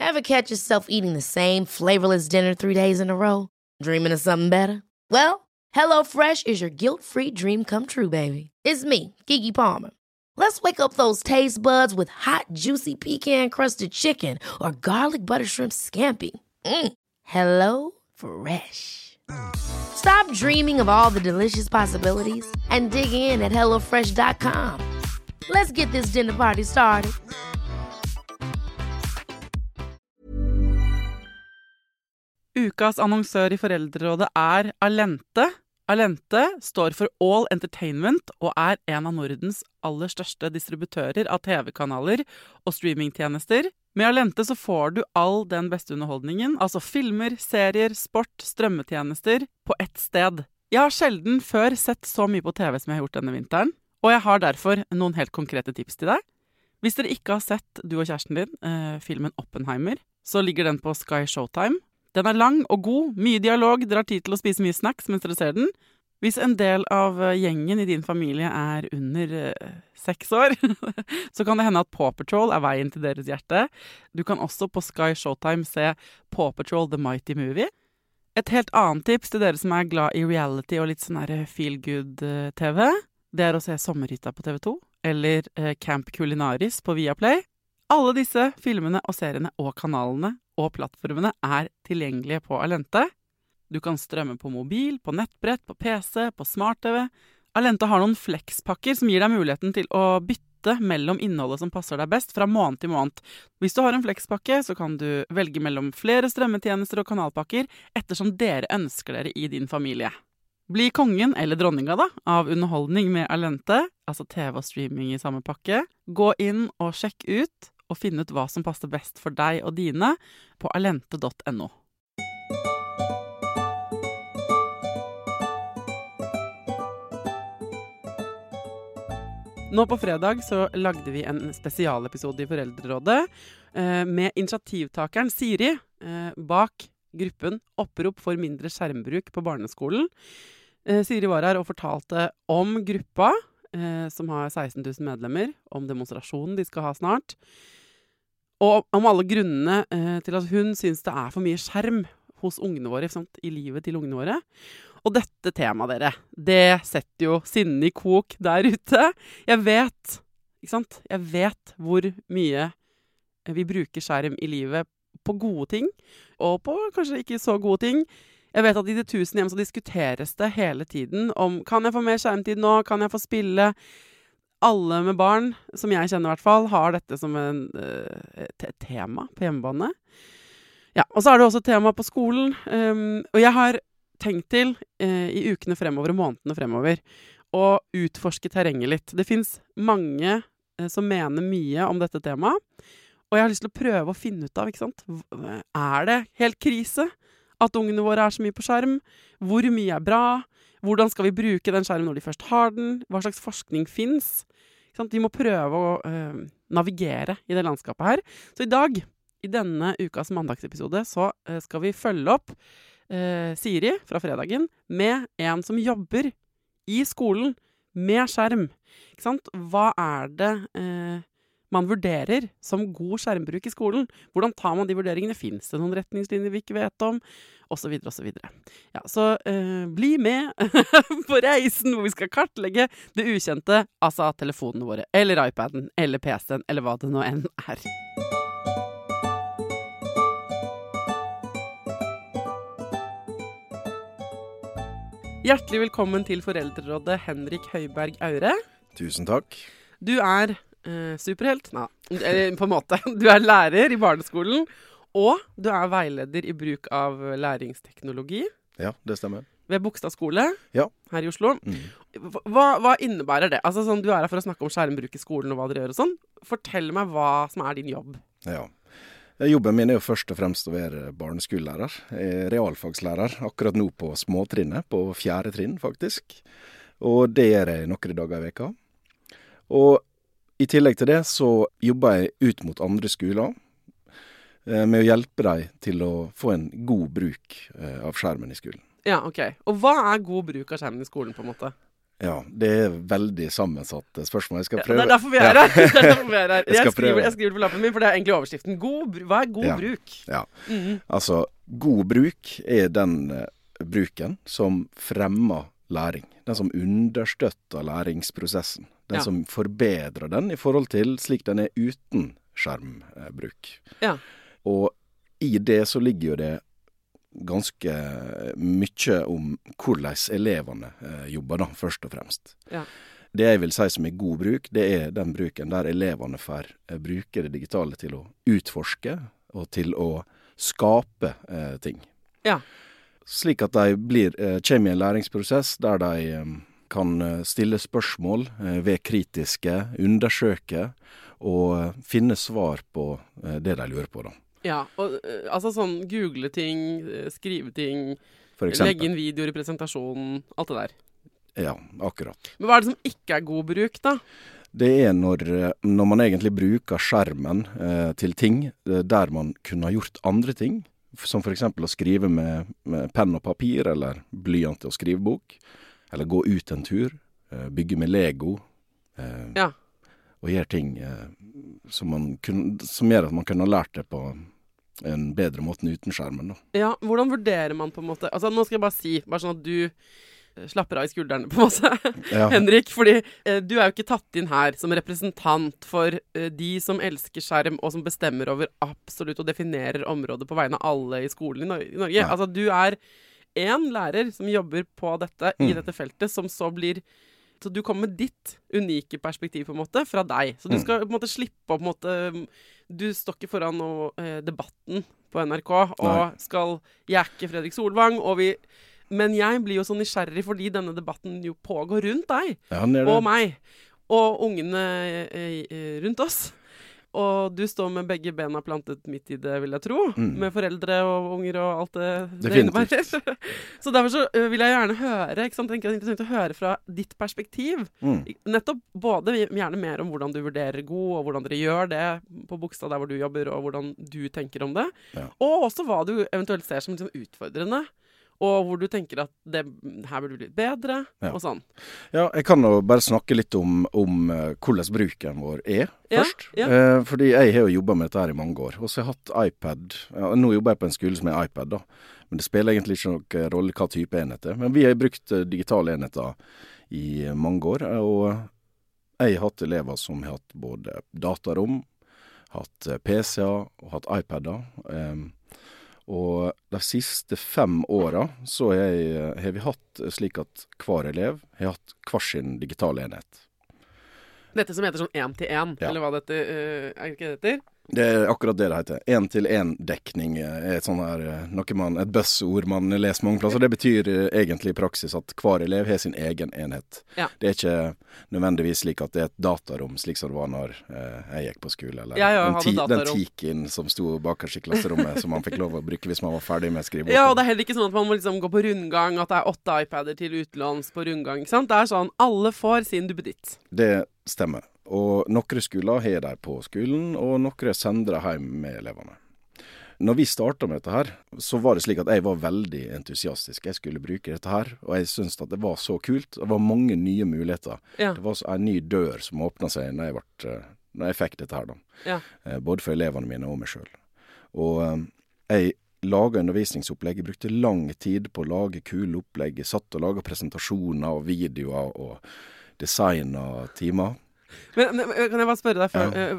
Ever catch yourself eating the same flavorless dinner 3 days in a row? Dreaming of something better? Well, HelloFresh is your guilt-free dream come true, baby. It's me, Keke Palmer. Let's wake up those taste buds with hot, juicy pecan-crusted chicken or garlic butter shrimp scampi. Hello Fresh. Stop dreaming of all the delicious possibilities and dig in at HelloFresh.com. Let's get this dinner party started. Ukas annonsør I Foreldrerådet Allente. Allente står for All Entertainment og en av Nordens aller største distributører av TV-kanaler og streamingtjenester. Med Allente så får du all den beste underholdningen, altså filmer, serier, sport, strømmetjenester, på ett sted. Jeg har sjelden før sett så mye på TV som jeg har gjort denne vinteren, og jeg har derfor noen helt konkrete tips til deg. Hvis dere ikke har sett, du og kjæresten din, filmen Oppenheimer, så ligger den på Sky Showtime. Den lang og god, mye dialog, dere har tid til å spise mye snacks mens dere ser den. Hvis en del av gjengen I din familie under 6 år, så kan det hende at Paw Patrol veien til deres hjerte. Du kan også på Sky Showtime se Paw Patrol The Mighty Movie. Et helt annet tips til dere som glad I reality og litt sånn feel-good-TV, det å se Sommerhytta på TV2, eller Camp Culinaris på Viaplay. Alle disse filmene og seriene og kanalene og plattformene tilgjengelige på Allente. Du kan strømme på mobil, på nettbrett, på PC, på smart-TV. Allente har noen flexpakker som gir deg muligheten til å bytte mellom innholdet som passer deg best fra måned til måned. Hvis du har en flexpakke, så kan du velge mellom flere strømmetjenester og kanalpakker ettersom dere ønsker dere I din familie. Bli kongen eller dronninga da, av underholdning med Allente, altså TV og streaming I samme pakke. Gå inn og sjekk ut og finne ut hva som passer best for deg og dine på allente.no. Nå på fredag så lagde vi en spesialepisode I Foreldrerådet med initiativtakeren Siri bak gruppen Opprop for mindre skjermbruk på barneskolen. Siri var her og fortalte om gruppa som har 16 000 medlemmer, om demonstrasjonen de skal ha snart, og om alle grunnene til at hun synes det for mye skjerm hos ungene våre, sant, I livet til ungene våre. Og dette temaet dere, det setter jo sinne I kok der ute. Jeg vet, ikke sant? Jeg vet hvor mye vi bruker skjerm I livet på gode ting, og på kanskje ikke så gode ting. Jeg vet at I det 1000 hjem så diskuteres det hele tiden om, kan jeg få mer skjermtid nå? Kan jeg få spille? Alle med barn, som jeg kjenner I hvert fall, har dette som et tema på hjemmebane. Ja, og så det også et tema på skolen, og jeg har tenkt til I ukene fremover og månedene fremover å utforske terrenget litt. Det finnes mange som mener mye om dette temaet, og jeg har lyst til å prøve å finne ut av, ikke sant? Det helt krise at ungene våre så mye på skjerm? Hvor mye bra? Hvordan skal vi bruke den skjermen når de først har den? Hva slags forskning finnes? Vi må prøve å navigere I det landskapet her. Så I dag, I denne ukas mandagsepisode, så skal vi følge opp Siri fra fredagen med en som jobber I skolen med skjerm. Ikke sant? Hva det man vurderer som god skjermbruk I skolen? Hvordan tar man de vurderingene? Finnes det noen retningslinjer vi ikke vet om? Og så videre, og så videre. Ja, så bli med på reisen hvor vi skal kartlegge det ukjente, altså telefonene våre, eller iPaden, eller PC-en, eller hva det nå enn Hjertelig velkommen til Foreldrerådet, Henrik Høiberg Aure. Tusen takk. Du superhelt, på en måte. Du lærer I barneskolen, og du veileder I bruk av læringsteknologi. Ja, det stemmer. Ved Bogstad skole, ja. Her I Oslo. Hva innebærer det? Altså, sånn, du her for å snakke om skjermbruk I skolen og hva dere gjør og sånn. Fortell meg hva som din jobb. Ja. Jobben min jo først og fremst å være barneskolelærer. Jeg realfagslærer, akkurat nå på småtrinnet, på 4. trinn faktisk. Og det gjør jeg noen dager I veka. Og I tillegg til det så jobber jeg ut mot andre skoler, med å hjelpe dem til å få en god bruk av skjermen I skolen. Ja, ok. Og hva god bruk av skjermen I skolen på en måte? Ja, det veldig sammensatt spørsmål. Jeg skal prøve. Det derfor vi her. Det derfor vi her. Jeg skriver det på lappen min, for det egentlig overskriften. Hva god bruk? Ja, altså, god bruk den bruken som fremmer læring. Den som understøtter læringsprosessen. Den som forbedrer den i forhold til slik den uten skjermbruk. Ja. Og i det så ligger jo det ganske mye om hvordan elevene jobber da, først og fremst. Ja. Det jeg vil si som god bruk, det den bruken der elevene får bruke det digitale til å utforske og til å skape ting. Ja. Slik at de kommer i en læringsprosess der de kan stille spørsmål, være kritiske, undersøke og finne svar på det de lurer på da. Ja, og altså sånn google ting, skrive ting, legge inn videoer i presentasjonen, alt det der. Ja, akkurat. Men hva det som ikke god bruk da? Det når man egentlig bruker skjermen til ting der man kunne ha gjort andre ting, som for eksempel å skrive med penn og papir, eller blyant og skrivebok, eller gå ut en tur, bygge med Lego, og gjøre ting som gjør at man kunne ha lært det på en bedre måte uten skjermen da. Ja, hvordan vurderer man på en måte? Altså, nå skal jeg bare si, bare sånn at du slapper av i skuldrene på en måte, Henrik, fordi du jo ikke tatt inn her som representant for de som elsker skjerm og som bestemmer over absolutt og definerer området på vegne av alle i skolen i Norge. Ja. Altså, du en lærer som jobber på dette, i dette feltet, som så blir... Så du kommer med ditt unike perspektiv på en måte, fra deg. Så du skal på en måte slippe å på en måte... Du står ikke foran debatten på NRK, og skal jekke Fredrik Solvang, men jeg blir jo så nysgjerrig fordi denne debatten jo pågår rundt deg, og meg, og ungene rundt oss. Og du står med begge bena plantet midt i det, vil jeg tro, med foreldre og unger og alt det innebærer. Så derfor så vil jeg gjerne høre, ikke sant? Jeg tenker det interessant å høre fra ditt perspektiv. Nettopp både gjerne mer om hvordan du vurderer god, og hvordan dere gjør det på Bogstad der hvor du jobber, og hvordan du tenker om det. Ja. Og også hva du eventuelt ser som liksom utfordrende. Og hvor du tenker at det her burde bli bedre, og sånn. Ja, jeg kan jo bare snakke litt om hvordan bruken vår først. Ja. Fordi jeg har jo jobbet med dette her i mange år. Og så har jeg hatt iPad. Nå jobber jeg på en skole som iPad da. Men det spiller egentlig ikke noen rolle hva type enhet det. Men vi har brukt digitale enheter i mange år. Og jeg har hatt elever som har hatt både datarom, hatt PC-er og hatt iPad-er. Og de siste 5 årene så har vi hatt slik at hver elev har hatt hver sin digitale enhet. Dette som heter sånn 1-til-1, eller hva dette ikke det heter? Det akkurat det heter. 1-til-1-dekning et sånn her, et buzzord man leser mange plasser. Det betyr egentlig i praksis at hver elev har sin egen enhet. Ja. Det ikke nødvendigvis slik at det et datarom, slik som det var når jeg gikk på skole. Eller den tiken som sto bakerst i klasserommet, som man fikk lov å bruke hvis man var ferdig med skriveboken. Ja, og det heller ikke sånn at man må liksom gå på rundgang, at det 8 iPader til utlåns på rundgang, ikke sant? Det sånn, alle får sin duppeditt. Det stemmer. Og noen skoler har de på skolen, og noen sender de hjem med elevene. Når vi startet med dette her, så var det slik at jeg var veldig entusiastisk. Jeg skulle bruke dette her, og jeg syntes at det var så kult. Det var mange nye muligheter. Ja. Det var en ny dør som åpnet seg når jeg fikk dette her da. Ja. Både for elevene mine og meg selv. Og jeg laget undervisningsopplegg. Jeg brukte lang tid på å lage kule opplegg. Jeg satt og laget presentasjoner og videoer og design og timer. Men kan jeg bare spørre deg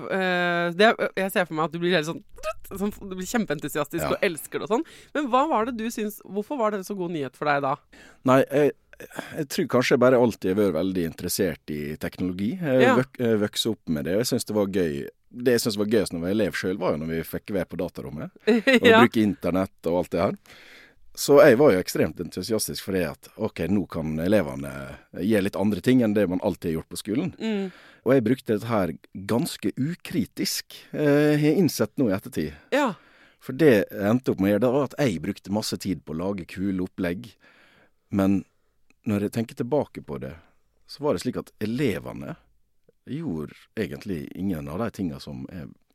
før? Jeg ser for meg at du blir helt sånn du blir kjempeentusiastisk og elsker det og sånn. Men hva var det du synes, hvorfor var det så god nyhet for deg da? Nei, jeg tror kanskje jeg bare alltid har vært veldig interessert i teknologi. Jeg vokste opp med det, og jeg synes det var gøy. Det jeg synes var gøyest når jeg var elev selv, var jo når vi fikk være på datarommet og bruke internett og alt det her. Så jeg var jo ekstremt entusiastisk for det at, ok, nå kan elevene gjøre litt andre ting enn det man alltid har gjort på skolen. Og jeg brukte dette her ganske ukritisk. Jeg har innsett nå i ettertid. Ja. For det endte opp med å gjøre det var at jeg brukte masse tid på å lage kule opplegg. Men når jeg tenker tilbake på det, så var det slik at elevene gjorde egentlig ingen av de tingene som jeg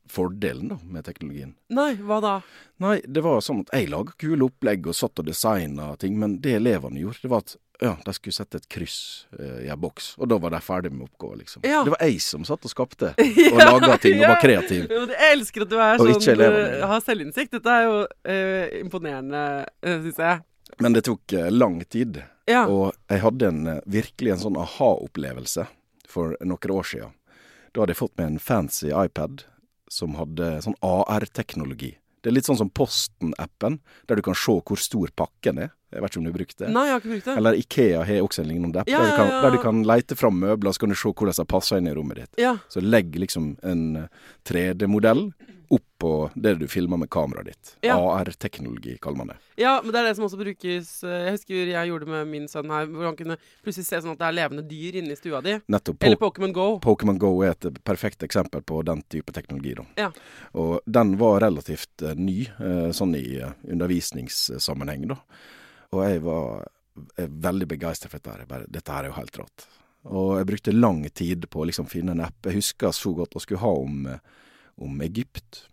fordelen da, med teknologien. Nei, hva da? Nei, det var sånn at jeg laget kule opplegg og satt og designet ting, men det elevene gjorde, det var at de skulle sette et kryss i en boks, og da var de ferdig med oppgaven, liksom. Ja. Det var jeg som satt og skapte, og laget ting, og var kreativ. Jeg elsker at du Og ikke sånn, elevene. har selvinnsikt. Dette jo imponerende, synes jeg. Men det tok lang tid, Ja. og jeg hadde virkelig en sånn aha-opplevelse for noen år siden. Da hadde jeg fått med en fancy iPad som hadde sånn AR-teknologi. Det litt sånn som Posten-appen, der du kan se hvor stor pakken Jeg vet ikke om du har brukt det. Nei, jeg har ikke brukt det. Eller IKEA har også en lignende app, Ja, der du kan leite fram møbler, så kan du se hvordan de passer inn i rommet ditt. Ja. Så legg liksom en 3D-modell opp på det du filmer med kameraet ditt. Ja. AR-teknologi kaller man det. Ja, men det det som også brukes. Jeg husker jeg gjorde det med min sønn her, hvor han kunne plutselig se sånn at det levende dyr inne i stua di. Nettopp. Eller Pokémon Go. Pokémon Go et perfekt eksempel på den type teknologi da. Ja. Og den var relativt ny, sånn i undervisningssammenheng da. Og jeg var veldig begeistret for dette. Dette her jo helt rått. Og jeg brukte lang tid på å liksom finne en app. Jeg husker så godt å skulle ha om Egypt.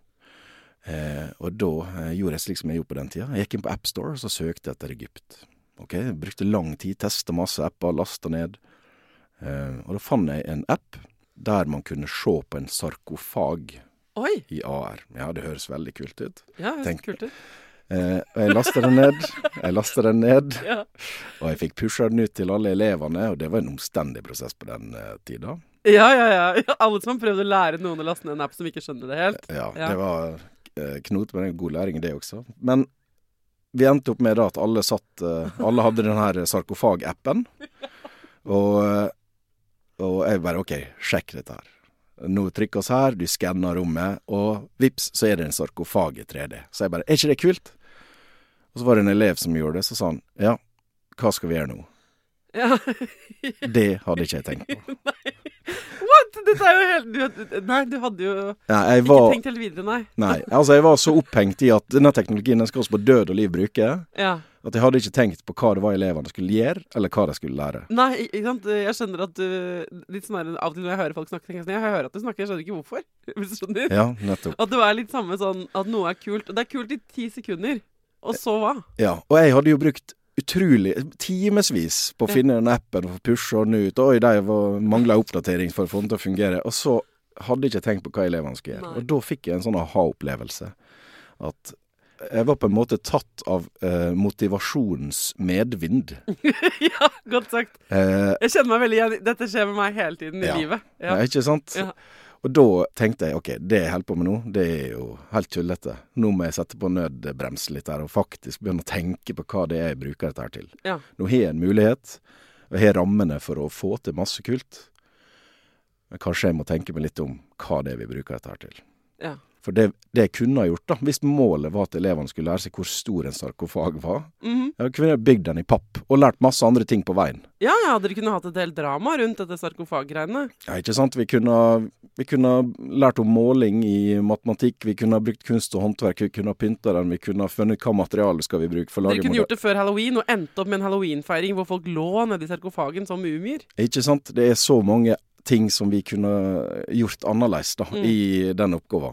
Og da gjorde jeg slik som jeg gjorde på den tida. Jeg gikk inn på App Store, og så søkte jeg etter Egypt. Ok, jeg brukte lang tid, testet masse apper, lastet ned. Og da fant jeg en app der man kunne se på en sarkofag Oi! i AR. Ja, det høres veldig kult ut. Ja, det Tenk- kult ut. Og jeg lastet den ned, Ja. og jeg fikk pushet den ut til alle elevene, og det var en omstendig prosess på den tida. Ja. Alle som har prøvd å lære noen å laste ned en app som ikke skjønner det helt. Ja, Ja. det var knot, men det er god læring i det også. Men vi endte opp med da at alle hadde den her sarkofag-appen, og jeg bare, ok, sjekk dette her. Nå trykker oss her, du skanner rommet, og vips, så det en sarkofag i 3D. Så jeg bare, ikke det kult? Og så var det en elev som gjorde det, så sa han, ja, hva skal vi gjøre nå? Ja. Det hadde ikke jeg tenkt på. What? Dette jo helt... Nei, du hadde jo Ja, jeg ikke var, tenkt helt videre, nei. nei, altså jeg var så opphengt i at denne teknologien den skal også på død og liv bruke, Ja. at jeg hadde ikke tenkt på hva det var elevene skulle gjøre, eller hva de skulle lære. Nei, ikke sant? Jeg skjønner at du... Litt sånn her, av og til når jeg hører folk snakke, tenker jeg sånn, jeg hører at du snakker, jeg skjønner ikke hvorfor. Hvis du skjønner. Ja, nettopp. At det var litt samme sånn, at noe kult. Og det kult i 10 sekunder. Og så hva? Ja, og jeg hadde jo brukt utrolig timesvis på å finne den appen og pushe den ut. Oi, de manglet oppdatering for å få den til å fungere. Og så hadde jeg ikke tenkt på hva elevene skulle gjøre. Nei. Og da fikk jeg en sånn aha-opplevelse. At jeg var på en måte tatt av motivasjonens medvind. Ja, godt sagt. Jeg kjenner meg veldig igjen. Dette skjer med meg hele tiden i Ja. livet. Ja. Ja. Ikke sant? Ja. Og da tenkte jeg, ok, det jeg holder på med nå, det jo helt tullete. Nå må jeg sette på nødbremsen litt her, og faktisk begynne å tenke på hva det jeg bruker dette her til. Ja. Nå har jeg en mulighet, og jeg har rammene for å få til masse kult. Men kanskje jeg må tenke meg litt om hva det er vi bruker dette her til. Ja. For det jeg kunne ha gjort da, hvis målet var at elevene skulle lære seg hvor stor en sarkofag var, Mhm. jeg kunne bygd den i papp, og lært masse andre ting på veien. Ja, dere kunne hatt et helt drama rundt dette sarkofag-greiene. Ja, ikke sant? Vi kunne ha lært om måling i matematikk, vi kunne ha brukt kunst og håndverk, vi kunne ha pyntet den, vi kunne ha funnet hva materiale skal vi bruke for å Dere lage kunne gjort det før Halloween, og endt opp med en Halloween-feiring hvor folk lå nede i sarkofagen som mumier. Ikke sant? Det så mange ting som vi kunne gjort annerledes da, i den oppgaven.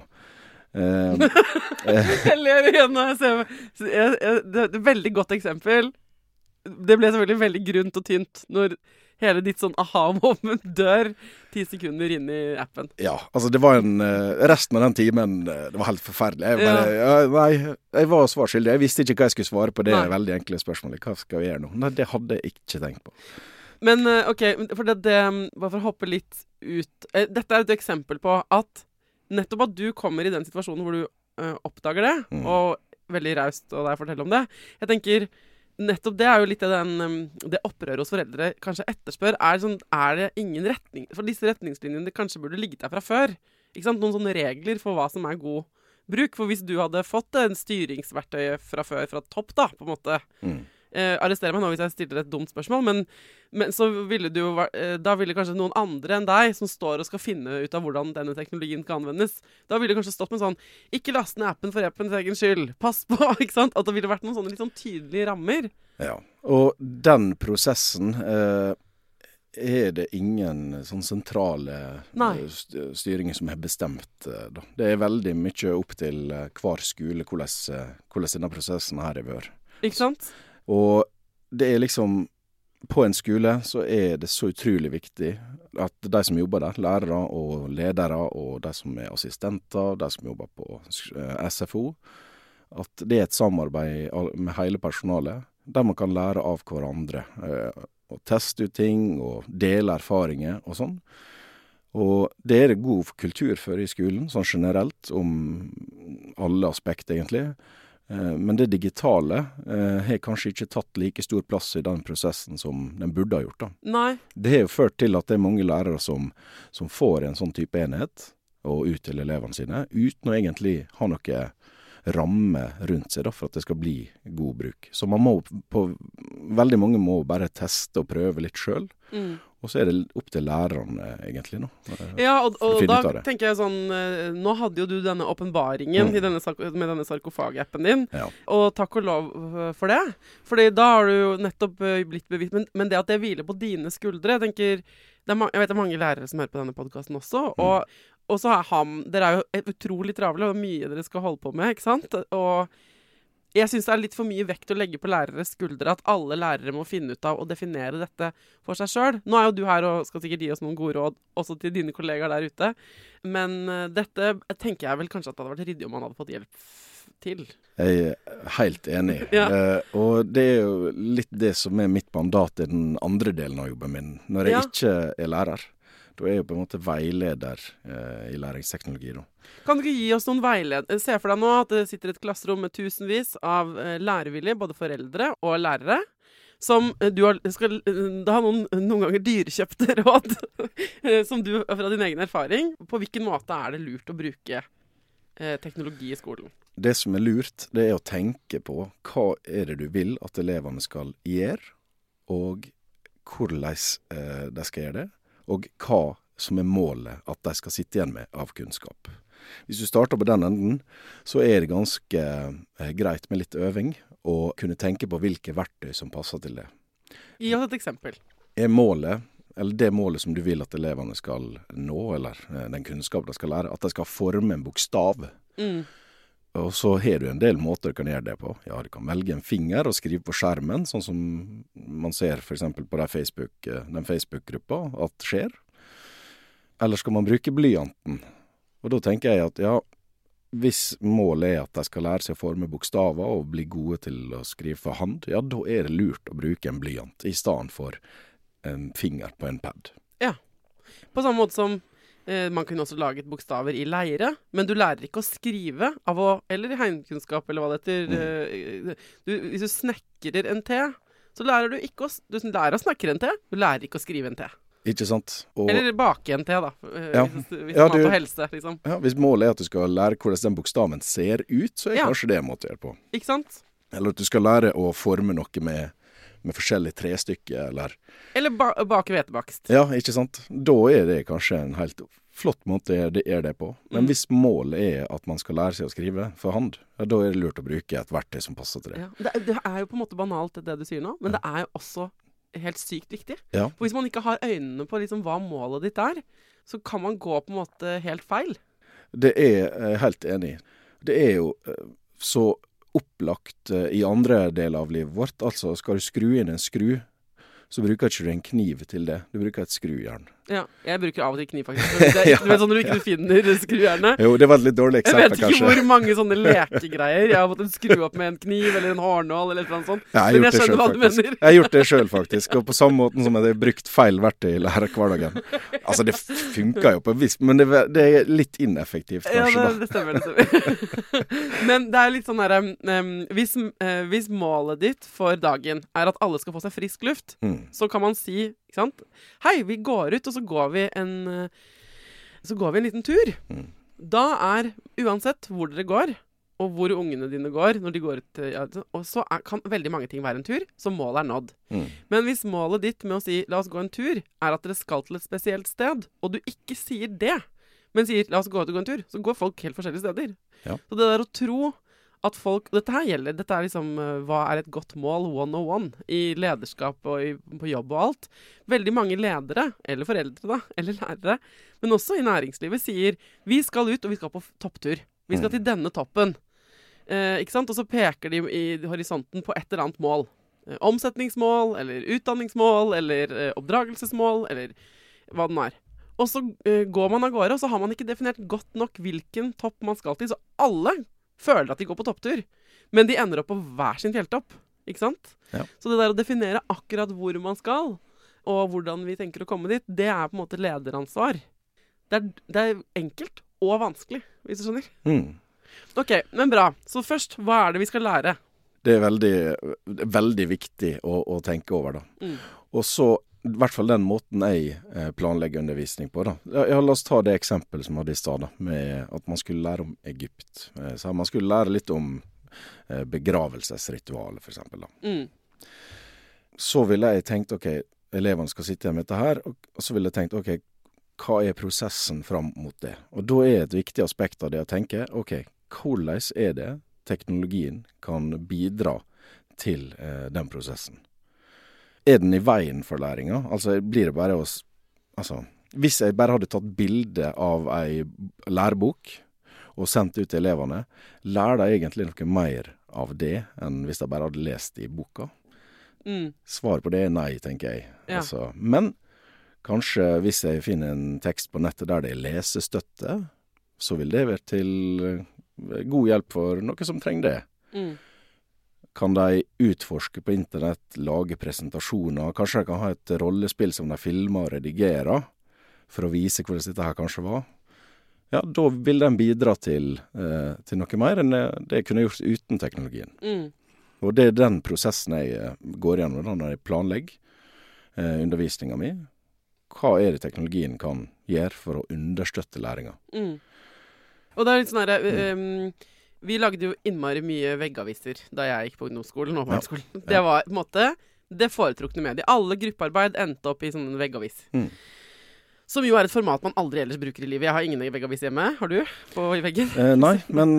Jeg ler igjen når jeg ser det er et veldig godt eksempel. Det ble selvfølgelig veldig grunt og tynt når hele ditt sånn aha-moment dør 10 sekunder inn i appen. Ja, altså det var resten av den timen, det var helt forferdelig. Jeg var svarskyldig. Jeg visste ikke hva jeg skulle svare på det Nei. veldig enkle spørsmålet. Hva skal vi gjøre nå? Nei, det hadde jeg ikke tenkt på. Men ok, for bare for å hoppe litt ut. Dette er et eksempel på at nettopp at du kommer i den situasjonen hvor du oppdager det, og veldig raust å deg fortelle om det. Jeg tenker, nettopp det jo litt av det opprøret hos foreldre kanskje etterspør, er det ingen retning, for disse retningslinjene det kanskje burde ligget der fra før. Ikke sant? Noen sånne regler for hva som er god bruk, for hvis du hadde fått en styringsverktøy fra før, fra topp da, på en måte, arrester meg nå hvis jeg stiller et dumt spørsmål, men så ville du jo da ville kanskje noen andre enn deg som står og skal finne ut av hvordan denne teknologien kan anvendes, da ville det kanskje stått med sånn, ikke last ned appen for appens egen skyld, pass på, ikke sant? At det ville vært noen sånne litt sånn tydelige rammer. Ja, og den prosessen er det ingen sånn sentrale styringer som er bestemt. Da. Det er veldig mye opp til hver skole hvordan denne prosessen her er vært. Ikke sant? Og det er liksom, på en skole så er det så utrolig viktig at de som jobber der, lærere og ledere og de som er assistenter, de som jobber på SFO, at det er et samarbeid med hele personalet, der man kan lære av hverandre, og teste ut ting, og dele erfaringer og sånn. Og det er det god kultur for i skolen, sånn generelt, om alle aspekter egentlig. Men det digitale har kanskje ikke tatt like stor plass i den prosessen som den burde ha gjort. Da. Nei. Det har jo ført til at det er mange lærere som får en sånn type enhet, og ut til elevene sine, uten å egentlig ha noe ramme rundt seg da, for at det skal bli god bruk. Så man må veldig mange må bare teste og prøve litt selv, og så er det opp til lærerne egentlig nå. Ja, og da tenker jeg sånn, nå hadde jo du denne åpenbaringen med denne sarkofag-appen din, og takk og lov for det, fordi da har du jo nettopp blitt bevisst, men det at det hviler på dine skuldre, jeg tenker, jeg vet det er mange lærere som hører på denne podcasten også, og så dere er jo utrolig travle, og mye dere skal holde på med, ikke sant? Og jeg synes det er litt for mye vekt å legge på læreres skuldre, at alle lærere må finne ut av og definere dette for seg selv. Nå er jo du her og skal sikkert gi oss noen gode råd, også til dine kollegaer der ute. Men dette tenker jeg vel kanskje at det hadde vært ryddig om man hadde fått hjelp til. Jeg er helt enig. Og det er jo litt det som er mitt mandat i den andre delen av jobben min, når jeg ikke er lærer. Da er jeg jo på en måte veileder i læringsteknologi. Da. Kan du ikke gi oss noen veiledere? Se for deg nå at det sitter et klasserom med tusenvis av lærevillige, både foreldre og lærere, som skal ha noen ganger dyrekjøpte råd, som du fra din egen erfaring. På hvilken måte er det lurt å bruke teknologi i skolen? Det som er lurt, det er å tenke på hva er det du vil at elevene skal gjøre, og hvordan de skal gjøre det. Og hva som er målet at de skal sitte igjen med av kunnskap. Hvis du starter på den enden, så er det ganske greit med litt øving, og kunne tenke på hvilke verktøy som passer til det. Gi oss et eksempel. Er målet, eller det målet som du vil at elevene skal nå, eller den kunnskap de skal lære, at de skal forme en bokstav. Og så har du en del måter du kan gjøre det på. Ja, du kan velge en finger og skrive på skjermen, sånn som man ser for eksempel på den Facebook-gruppa at skjer. Eller skal man bruke blyanten? Og da tenker jeg at hvis målet er at de skal lære seg å forme bokstaver og bli gode til å skrive for hand, ja, da er det lurt å bruke en blyant i stedet for en finger på en pad. Ja. På samme måte som man kunne også laget bokstaver i leire, men du lærer ikke å skrive eller i heimkunnskap, eller hva det heter. Hvis du snekrer en T, så lærer du ikke du lærer å snekre en T, du lærer ikke å skrive en T. Ikke sant? Eller bake en T da, hvis mat og helse, liksom. Ja, hvis målet er at du skal lære hvordan den bokstaven ser ut, så er kanskje det en måte å gjøre på. Ikke sant? Eller at du skal lære å forme noe med forskjellige trestykker, eller bake hvetebakst. Ja, ikke sant? Da er det kanskje en helt flott måte å gjøre det på. Men hvis målet er at man skal lære seg å skrive for hand, da er det lurt å bruke et verktøy som passer til det. Ja, det er jo på en måte banalt det du sier nå, men det er jo også helt sykt viktig. Ja. For hvis man ikke har øynene på liksom hva målet ditt er, så kan man gå på en måte helt feil. Det er jeg helt enig i. Det er jo så opplagt i andre deler av livet vårt. Altså, skal du skru inn en skru, så bruker ikke du en kniv til det. Du bruker et skrujern. Ja, jeg bruker av og til kniv faktisk. Det er ikke sånn når du ikke finner skrujernet. Jo, det var et litt dårlig eksempel, kanskje. Jeg vet ikke hvor mange sånne lekegreier. Jeg har måttet skru opp med en kniv eller en hårnål eller noe sånt. Ja, men jeg skjønner hva du mener. Jeg har gjort det selv faktisk, og på samme måte som jeg har brukt feil verktøy i lærerhverdagen. Altså, det funker jo på en viss, men det er litt ineffektivt kanskje. Ja, det stemmer. Men det er litt sånn her, hvis målet ditt for dagen er at alle skal få seg frisk luft, så kan man si, ikke sant? Hei, vi går ut, og så går vi en liten tur. Da er, uansett hvor dere går, og hvor ungene dine går, når de går ut, og så kan veldig mange ting være en tur, så målet er nådd. Men hvis målet ditt med å si, la oss gå en tur, er at dere skal til et spesielt sted, og du ikke sier det, men sier, la oss gå ut og gå en tur, så går folk helt forskjellige steder. Ja. Så det der å tro at folk, dette er liksom hva er et godt mål 101 i lederskap og på jobb og alt. Veldig mange ledere, eller foreldre da, eller lærere, men også i næringslivet sier, vi skal ut og vi skal på topptur. Vi skal til denne toppen. Ikke sant? Og så peker de i horisonten på et eller annet mål. Omsetningsmål, eller utdanningsmål, eller oppdragelsesmål, eller hva den er. Og så går man av gårde, og så har man ikke definert godt nok hvilken topp man skal til. Så alle føler at de går på topptur, men de ender opp på hver sin fjelltopp, ikke sant? Ja. Så det der å definere akkurat hvor man skal, og hvordan vi tenker å komme dit, det er på en måte lederansvar. Det er enkelt og vanskelig, hvis du skjønner. Ok, men bra. Så først, hva er det vi skal lære? Det er veldig viktig å tenke over da. Og så i hvert fall den måten jeg planlegger undervisning på da. Ja, la oss ta det eksempel som hadde i stad da, med at man skulle lære om Egypt. Så man skulle lære litt om begravelsesritualet for eksempel da. Så ville jeg tenkt, ok, elevene skal sitte med dette her, og så ville jeg tenkt, ok, hva er prosessen fram mot det? Og da er et viktig aspekt av det å tenke, ok, hvordan er det teknologien kan bidra til den prosessen? Er den i veien for læringa? Altså, blir det bare hvis jeg bare hadde tatt bilde av ei lærebok og sendt ut til elevene, lærer de egentlig noe mer av det enn hvis de bare hadde lest i boka? Svar på det er nei, tenker jeg. Ja. Men kanskje hvis jeg finner en tekst på nettet der det er lesestøtte, så vil det være til god hjelp for noe som trenger det. Kan de utforske på internett, lage presentasjoner, kanskje de kan ha et rollespill som de filmer og redigerer, for å vise hvordan dette her kanskje var. Ja, da vil den bidra til noe mer enn det jeg kunne gjort uten teknologien. Og det er den prosessen jeg går gjennom da, når jeg planlegger undervisningen min. Hva er det teknologien kan gjøre for å understøtte læringen? Og det er litt sånn her... Vi lagde jo innmari mye veggaviser da jeg gikk på ungdomsskolen og barneskolen. Ja. Det var på en måte det foretrukne mediet. Alle gruppearbeid endte opp i sånn veggavis. Som jo er et format man aldri ellers bruker i livet. Jeg har ingen veggavis hjemme. Har du? På veggen? Nei,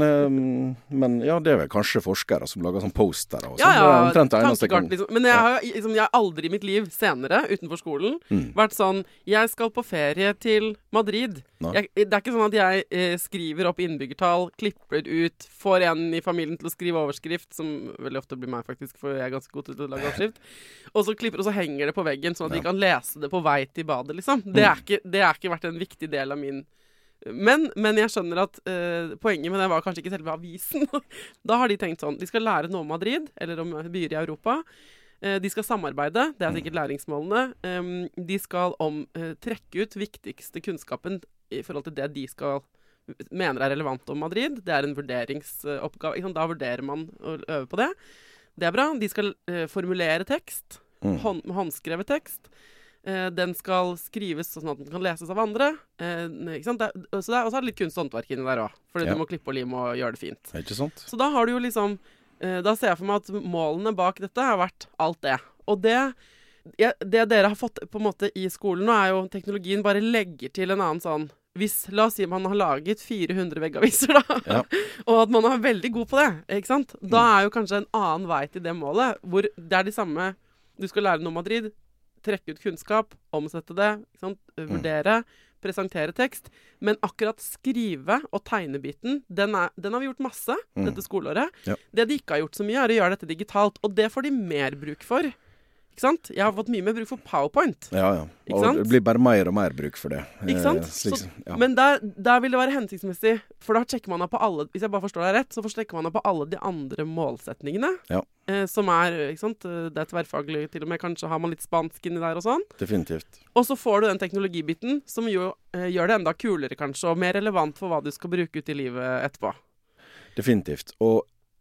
men ja, det er vel kanskje forskere som lager sånn poster og sånn. Ja, tankekart liksom. Men jeg har aldri i mitt liv senere, utenfor skolen, vært sånn, jeg skal på ferie til Madrid. Det er ikke sånn at jeg skriver opp innbyggertall, klipper ut, får en i familien til å skrive overskrift, som veldig ofte blir meg faktisk, for jeg er ganske god til å lage overskrift, og så henger det på veggen, sånn at de kan lese det på vei til badet, liksom. Det har ikke vært en viktig del av min... Men jeg skjønner at poenget med det var kanskje ikke selve avisen. Da har de tenkt sånn, de skal lære noe om Madrid, eller om byer i Europa. De skal samarbeide, det er sikkert læringsmålene. De skal trekke ut viktigste kunnskapen i forhold til det de skal mener er relevant om Madrid. Det er en vurderingsoppgave. Da vurderer man å øve på det. Det er bra. De skal formulere tekst, håndskrevet tekst. Den skal skrives sånn at den kan leses av andre. Ikke sant? Og så er det litt kunst og håndverk inni der også, fordi du må klippe og lime og gjøre det fint. Ikke sant? Så da har du jo liksom, da ser jeg for meg at målene bak dette har vært alt det. Og det dere har fått på en måte i skolen nå er jo teknologien bare legger til en annen sånn, la oss si man har laget 400 veggaviser da, og at man er veldig god på det, ikke sant? Da er jo kanskje en annen vei til det målet, hvor det er de samme, du skal lære noe om Madrid, trekke ut kunnskap, omsette det, ikke sant? Vurdere, presentere tekst, men akkurat skrive og tegnebiten, den har vi gjort masse dette skoleåret. Det de ikke har gjort så mye er å gjøre dette digitalt, og det får de mer bruk for. Ikke sant? Jeg har fått mye mer bruk for PowerPoint. Ja. Og det blir bare mer og mer bruk for det. Ikke sant? Men der vil det være hensiktsmessig, for da sjekker man av på alle, hvis jeg bare forstår deg rett, så sjekker man av på alle de andre målsetningene, som ikke sant? Det er tverrfaglig, til og med kanskje har man litt spansk inni der og sånn. Definitivt. Og så får du den teknologibiten, som jo gjør det enda kulere kanskje, og mer relevant for hva du skal bruke ut i livet etterpå. Definitivt. Og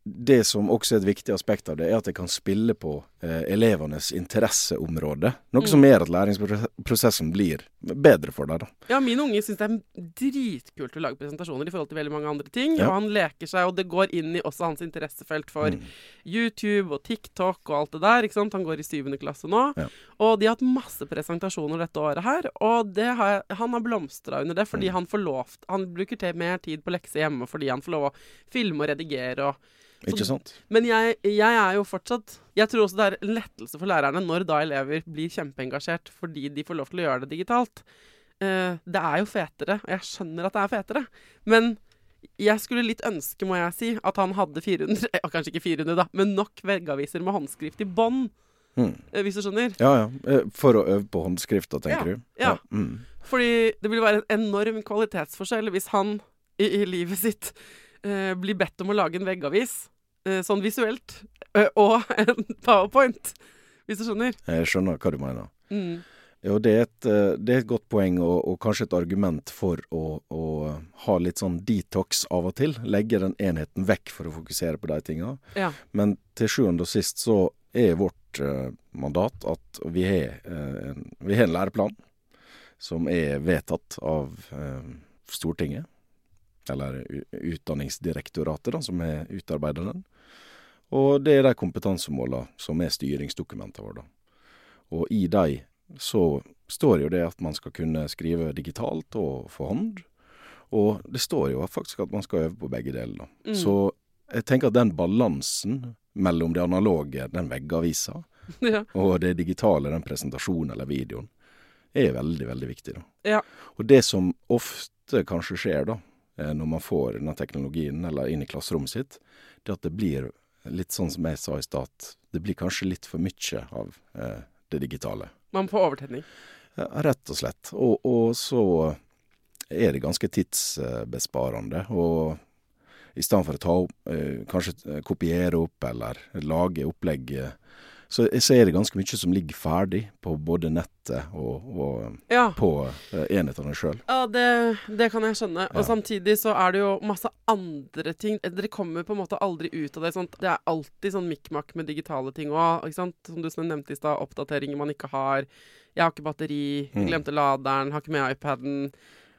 det som også er et viktig aspekt av det, er at jeg kan spille på elevenes interesseområde. Noe som gjør at læringsprosessen blir bedre for deg da. Ja, min unge synes det er dritkult å lage presentasjoner i forhold til veldig mange andre ting. Ja. Og han leker seg, og det går inn i også hans interessefelt for YouTube og TikTok og alt det der, ikke sant? Han går i 7. klasse nå. Ja. Og de har hatt masse presentasjoner dette året her, og han har blomstret under det, fordi han bruker mer tid på lekser hjemme, fordi han får lov å filme og redigere og ikke sant? Men jeg er jo fortsatt, jeg tror også det er en lettelse for lærerne når da elever blir kjempeengasjert fordi de får lov til å gjøre det digitalt. Det er jo fetere, og jeg skjønner at det er fetere, men jeg skulle litt ønske, må jeg si, at han hadde 400, kanskje ikke 400 da, men nok veggaviser med håndskrift i bånd, hvis du skjønner. Ja, for å øve på håndskrifta, tenker du? Ja. Fordi det vil være en enorm kvalitetsforskjell hvis han i livet sitt blir bedt om å lage en veggavis, sånn visuelt, og en PowerPoint, hvis du skjønner. Jeg skjønner hva du mener. Jo, det er et godt poeng, og kanskje et argument for å ha litt sånn detox av og til, legge den enheten vekk for å fokusere på de tingene. Ja. Men til sjuende og sist så er vårt mandat at vi har en læreplan som er vedtatt av Stortinget, eller Utdanningsdirektoratet da, som er utarbeidet den. Og det er de kompetansemålene som er styringsdokumenter våre da. Og i de så står jo det at man skal kunne skrive digitalt og for hånd. Og det står jo faktisk at man skal øve på begge deler da. Så jeg tenker at den balansen mellom det analoge, den veggavisa, og det digitale, den presentasjonen eller videoen, er veldig, veldig viktig da. Ja. Og det som ofte kanskje skjer da, når man får denne teknologien eller inn i klasserommet sitt, det at det blir litt sånn som jeg sa i stad, det blir kanskje litt for mye av det digitale. Man får overtenning. Ja, rett og slett. Og så er det ganske tidsbesparende, og i stedet for å ta opp, kanskje kopiere opp eller lage opplegg, så er det ganske mye som ligger ferdig på både nettet og på enhetene selv. Ja, det kan jeg skjønne. Og samtidig så er det jo masse andre ting. Dere kommer på en måte aldri ut av det. Sånn, det er alltid sånn mikmak med digitale ting også, ikke sant? Som du nevnte i sted, oppdateringer man ikke har. Jeg har ikke batteri, glemte laderen, har ikke med iPaden.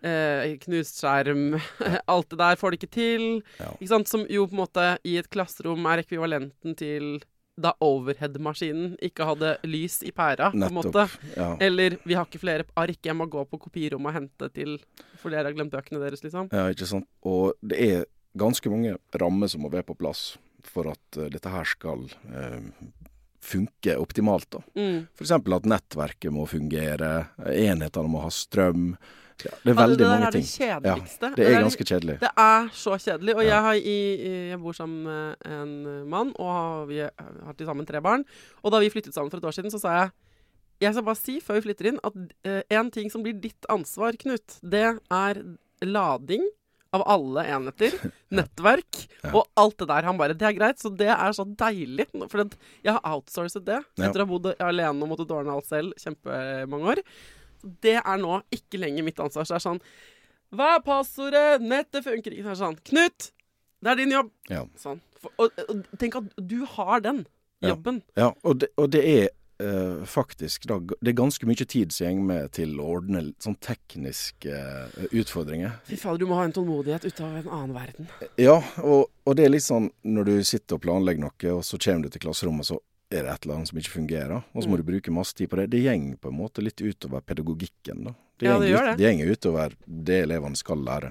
Knust skjerm, alt det der får det ikke til. Ikke sant? Som jo på en måte i et klasserom er ekvivalenten til da overhead-maskinen ikke hadde lys i pæra, på en måte. Ja. Eller vi har ikke flere ark, jeg må gå på kopirommet og hente til, for dere har glemt bøkene deres, liksom. Ja, ikke sant. Og det er ganske mange rammer som må være på plass for at dette her skal funke optimalt da. For eksempel at nettverket må fungere, enhetene må ha strøm. Ja, det er veldig mange ting. Det er det kjedeligste. Ja, det er ganske kjedelig. Det er så kjedelig. Og jeg bor sammen med en mann, og vi har til sammen 3 barn. Og da vi flyttet sammen for et år siden, så sa jeg skal bare si før vi flytter inn, at en ting som blir ditt ansvar, Knut, det er lading av alle enheter, nettverk, og alt det der. Han bare, det er greit, så det er så deilig. For jeg har outsourcet det. Etter å ha bodd alene og måttet ordne alt selv kjempemange år. Det er nå ikke lenger mitt ansvar. Så det er sånn, hva er passordet? Nettet funker ikke. Så er det sånn, Knut, det er din jobb. Ja. Sånn. Og tenk at du har den jobben. Ja, og det er faktisk da, det er ganske mye tid som går med til å ordne sånn tekniske utfordringer. Fy fader, du må ha en tålmodighet ut av en annen verden. Ja, og det er litt sånn, når du sitter og planlegger noe, og så kommer du til klasserommet, så er det et eller annet som ikke fungerer, og så må du bruke masse tid på det. Det går på en måte litt utover pedagogikken da. Det går utover det elevene skal lære.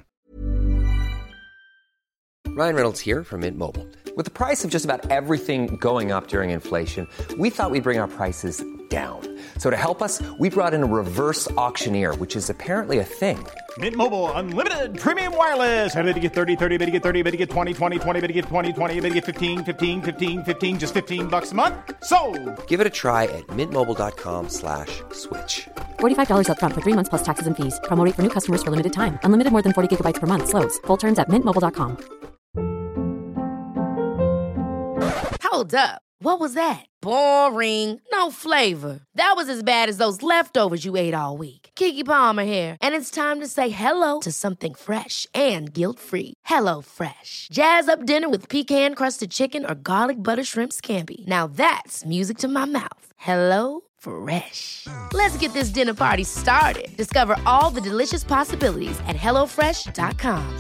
Ryan Reynolds here from Mint Mobile. With the price of just about everything going up during inflation, we thought we'd bring our prices down. So to help us, we brought in a reverse auctioneer, which is apparently a thing. Mint Mobile Unlimited Premium Wireless. How to get 30, 30, bit to get 30, bit to get 20, 20, 20, bit to get 20, 20, bit to get 15, 15, 15, 15, just $15 a month? Sold! Give it a try at mintmobile.com/switch. $45 up front for 3 months plus taxes and fees. Promo rate for new customers for limited time. Unlimited more than 40 gigabytes per month. Slows full terms at mintmobile.com. Hold up. What was that? Boring. No flavor. That was as bad as those leftovers you ate all week. Keke Palmer here, and it's time to say hello to something fresh and guilt-free. Hello Fresh. Jazz up dinner with pecan-crusted chicken or garlic butter shrimp scampi. Now that's music to my mouth. Hello Fresh. Let's get this dinner party started. Discover all the delicious possibilities at hellofresh.com.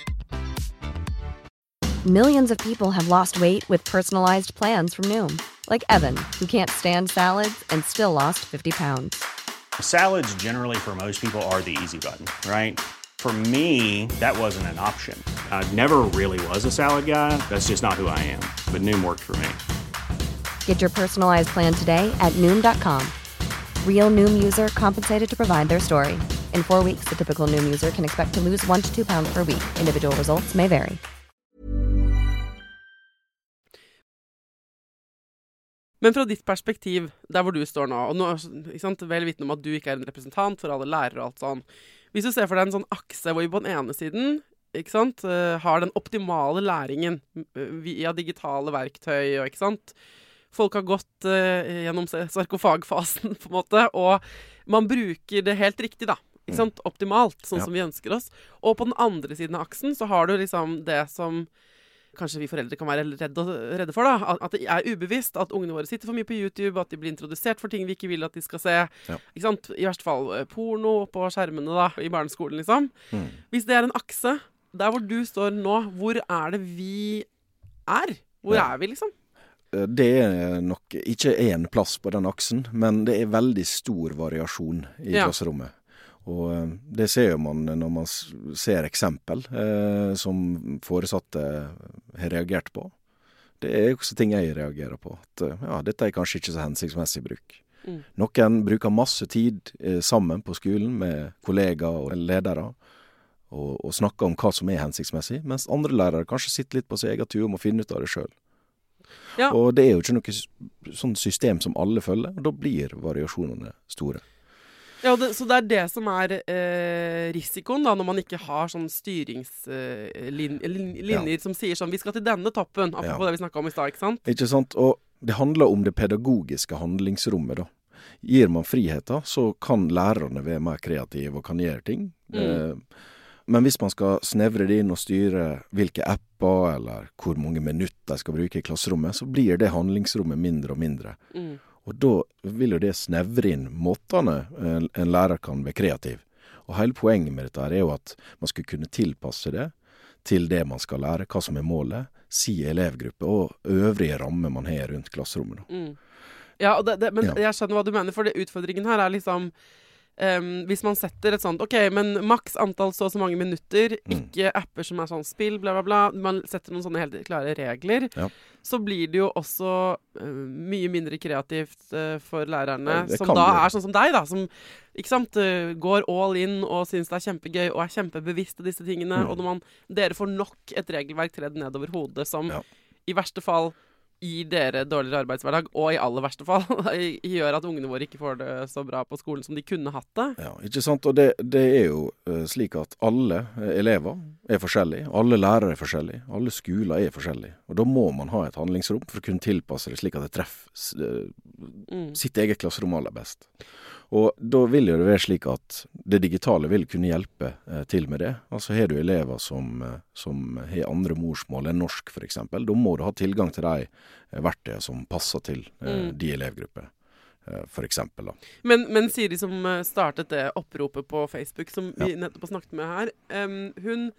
Millions of people have lost weight with personalized plans from Noom. Like Evan, who can't stand salads and still lost 50 pounds. Salads generally for most people are the easy button, right? For me, that wasn't an option. I never really was a salad guy. That's just not who I am. But Noom worked for me. Get your personalized plan today at Noom.com. Real Noom user compensated to provide their story. In 4 weeks, the typical Noom user can expect to lose 1 to 2 pounds per week. Individual results may vary. Men fra ditt perspektiv, der hvor du står nå, og nå, ikke sant, vel vitende om at du ikke er en representant for alle lærere og alt sånn. Hvis du ser for deg en sånn akse hvor vi på den ene siden, ikke sant, har den optimale læringen via digitale verktøy, og ikke sant, folk har gått gjennom sarkofagfasen på en måte, og man bruker det helt riktig da, ikke sant, optimalt, sånn som vi ønsker oss. Og på den andre siden av aksen så har du liksom det som kanskje vi foreldre kan være redde for da, at det er ubevisst, at ungene våre sitter for mye på YouTube, at de blir introdusert for ting vi ikke vil at de skal se, ikke sant? I verste fall porno på skjermene da, i barneskolen liksom. Hvis det er en akse, der hvor du står nå, hvor er det vi er? Hvor er vi liksom? Det er nok ikke en plass på den aksen, men det er veldig stor variasjon i klasserommet. Og det ser jo man når man ser eksempel som foresatte har reagert på. Det er også ting jeg reagerer på. At dette er kanskje ikke så hensiktsmessig bruk. Noen bruker masse tid sammen på skolen med kollegaer og ledere og snakker om hva som er hensiktsmessig, mens andre lærere kanskje sitter litt på seg egen tur om å finne ut av det selv. Ja. Og det er jo ikke noe sånn system som alle følger, og da blir variasjonene store. Ja, så det er det som er risikoen da, når man ikke har sånn styringslinjer som sier sånn, vi skal til denne toppen, apropos det vi snakket om i stad, ikke sant? Ikke sant, og det handler om det pedagogiske handlingsrommet da. Gir man friheter, så kan lærerne være mer kreative og kan gjøre ting. Men hvis man skal snevre det inn og styre hvilke apper eller hvor mange minutter jeg skal bruke i klasserommet, så blir det handlingsrommet mindre og mindre. Og da vil jo det snevre inn måtene en lærer kan være kreativ. Og hele poenget med dette er jo at man skal kunne tilpasse det til det man skal lære, hva som er målet, si elevgruppe og øvrige rammer man har rundt klasserommet. Ja, men jeg skjønner hva du mener, for det utfordringen her er liksom hvis man setter et sånt, ok, men maks antall så mange minutter, ikke apper som er sånn spill, bla bla bla, man setter noen sånne helt klare regler, så blir det jo også mye mindre kreativt for lærerne, som da er sånn som deg da, som ikke sant, går all in og synes det er kjempegøy og er kjempebevisst av disse tingene, og når dere får nok et regelverk tredd nedover hodet som i verste fall gir dere dårligere arbeidshverdag, og i aller verste fall gjør at ungene våre ikke får det så bra på skolen som de kunne hatt det. Ja, ikke sant? Og det er jo slik at alle elever er forskjellige, alle lærere er forskjellige, alle skoler er forskjellige. Og da må man ha et handlingsrom for å kunne tilpasse det slik at det treffer sitt eget klasserom aller best. Og da vil jo det være slik at det digitale vil kunne hjelpe til med det. Altså har du elever som har andre morsmål enn norsk for eksempel, da må du ha tilgang til de verktøy som passer til de elevgrupper. For eksempel da. Men Siri som startet det oppropet på Facebook som vi nettopp har snakket med her, hun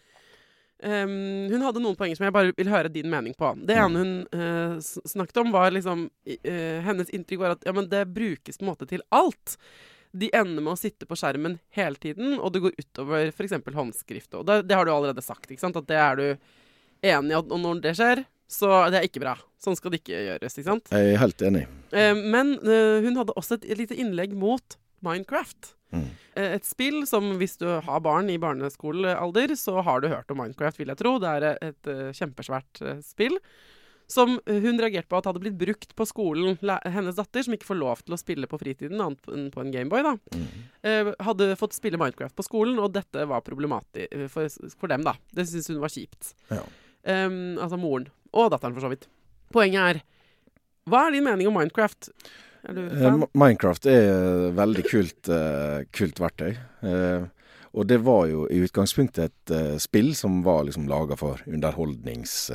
hadde noen poenger som jeg bare vil høre din mening på. Det ene hun snakket om var liksom, hennes inntrykk var at ja, men det brukes på en måte til alt. De ender med å sitte på skjermen hele tiden, og det går utover for eksempel håndskrift. Og det har du allerede sagt, ikke sant? At det er du enig i, og når det skjer, så det er ikke bra. Sånn skal det ikke gjøres, ikke sant? Jeg er helt enig. Men hun hadde også et lite innlegg mot Minecraft. Et spill som hvis du har barn i barneskolealder, så har du hørt om Minecraft, vil jeg tro. Det er et kjempesvært spill som hun reagerte på at hadde blitt brukt på skolen. Hennes datter, som ikke får lov til å spille på fritiden, annet enn på en Gameboy da, hadde fått spille Minecraft på skolen, og dette var problematisk for dem da. Det synes hun var kjipt. Altså moren, og datteren for så vidt. Poenget er, Hva din mening om Minecraft? Minecraft veldig kult verktøy. Og det var jo i utgangspunktet et spill som var liksom laget for underholdnings...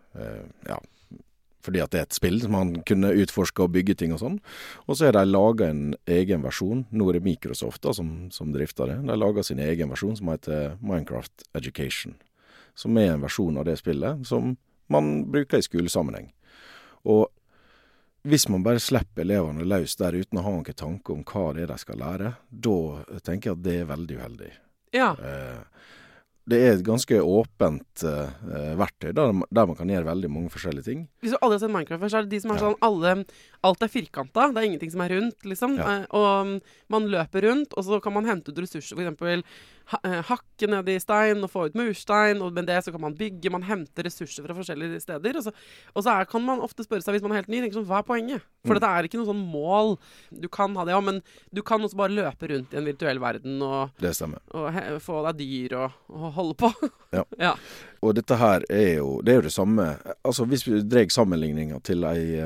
fordi at det et spill som man kunne utforske og bygge ting og sånn. Og så de laget en egen versjon. Nå det Microsoft da, som drifter det. De laget sin egen versjon som heter Minecraft Education. Som en versjon av det spillet som man bruker i skolesammenheng. Og hvis man bare slipper elevene løs der uten å ha noen tanke om hva det de skal lære, da tenker jeg at det veldig uheldig. Ja. Det et ganske åpent verktøy der man kan gjøre veldig mange forskjellige ting. Hvis du aldri har sett Minecraft før, så det de som sånn, alt firkantet, det ingenting som rundt, liksom. Ja. Og man løper rundt, og så kan man hente ut ressurser, for eksempel hakke ned i stein og få ut murstein, og med det så kan man bygge, man henter ressurser fra forskjellige steder, og så kan man ofte spørre seg, hvis man helt ny, tenker sånn, hva poenget? For det ikke noe sånn mål. Du kan ha det, ja, men du kan også bare løpe rundt i en virtuell verden og, det stemmer. Og få deg dyr og holde på. Ja. Ja. Og dette her det jo det samme, altså hvis vi dreg sammenligninger til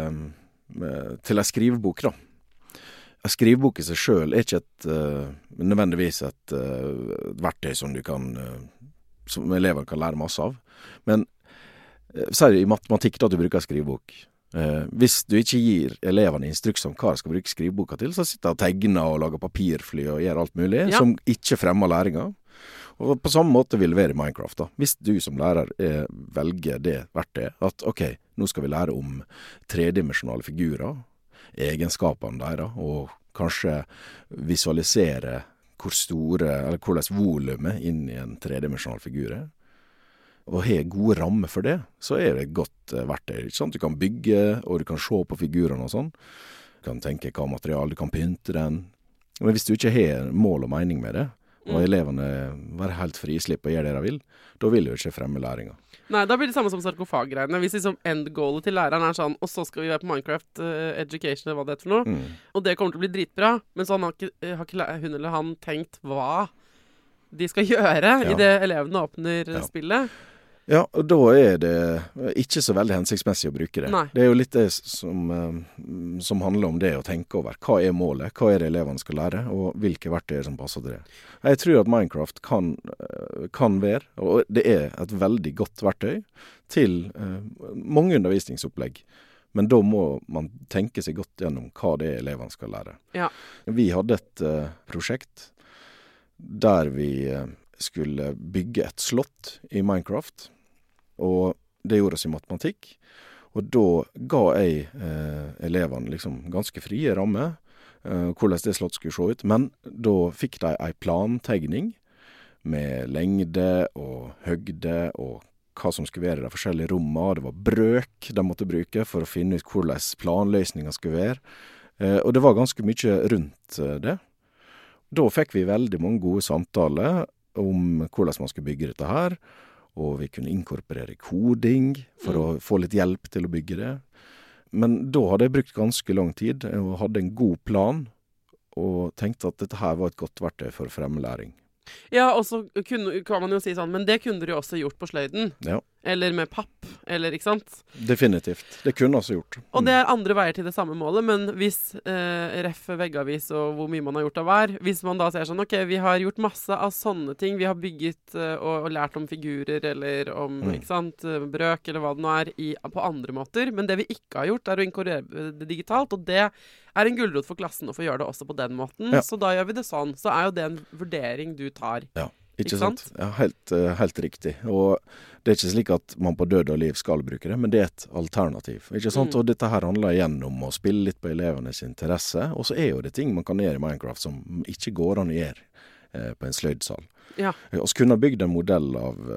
ei skrivebok da. En skrivebok i seg selv ikke nødvendigvis et verktøy som som elever kan lære masse av. Men så det i matematikk da du bruker skrivebok. Hvis du ikke gir elevene instruks om hva de skal bruke skriveboka til, så sitter de og tegner og lager papirfly og gjør alt mulig, som ikke fremmer læringa. Og på samme måte vil det være i Minecraft da. Hvis du som lærer velger det verktøyet, at ok, nå skal vi lære om tredimensionale figurer, egenskapene deres, og kanskje visualisere hvor store, eller hvordan volumet inn i en tredimensional figur og ha gode rammer for det, så det et godt verktøy. Ikke sant? Du kan bygge, og du kan se på figurene og sånn. Du kan tenke hva materiale, du kan pynte den. Men hvis du ikke har mål og mening med det, og elevene være helt frislipp og gjøre det de vil, da vil du ikke fremme læringa. Nei, da blir det samme som sarkofag-greiene. Hvis liksom endgoalet til læreren sånn, og så skal vi være på Minecraft Education, eller hva det for noe, og det kommer til å bli dritbra, men så har ikke hun eller han tenkt hva de skal gjøre i det elevene åpner spillet. Ja, og da det ikke så veldig hensiktsmessig å bruke det. Nei. Det jo litt det som handler om det å tenke over. Hva målet? Hva det elevene skal lære? Og hvilke verktøy som passer til det? Jeg tror at Minecraft kan være, og det et veldig godt verktøy til mange undervisningsopplegg. Men da må man tenke seg godt gjennom hva det elevene skal lære. Ja. Vi hadde et prosjekt der vi skulle bygge et slott i Minecraft. Og det gjorde oss i matematikk. Og da ga jeg elevene liksom ganske frie rammer, hvordan det slott skulle se ut. Men da fikk de en plantegning med lengde og høgde og hva som skulle være i de forskjellige rommene. Det var brøk de måtte bruke for å finne ut hvordan planløsningen skulle være. Og det var ganske mye rundt det. Da fikk vi veldig mange gode samtaler om hvordan man skulle bygge dette her, og vi kunne inkorporere koding for å få litt hjelp til å bygge det. Men da hadde jeg brukt ganske lang tid, og hadde en god plan, og tenkte at dette her var et godt verktøy for å fremme læring. Ja, og så kan man jo si sånn, men det kunne du jo også gjort på sløyden. Ja. Eller med papp, eller ikke sant? Definitivt. Det kunne også gjort. Og det andre veier til det samme målet, men hvis ref veggavis og hvor mye man har gjort av hver, hvis man da ser sånn, ok, vi har gjort masse av sånne ting, vi har bygget og lært om figurer, eller om, ikke sant, brøk, eller hva det nå på andre måter, men det vi ikke har gjort å inkorporere det digitalt, og det en gulrot for klassen å få gjøre det også på den måten, så da gjør vi det sånn. Så jo det en vurdering du tar. Ja, ikke sant? Ja, helt riktig. Og det ikke slik at man på død og liv skal bruke det, men det et alternativ. Ikke sant? Og dette her handler igjen om å spille litt på elevenes interesse, og så jo det ting man kan gjøre i Minecraft som ikke går an å gjøre på en sløydsal. Ja. Og så kunne ha bygd en modell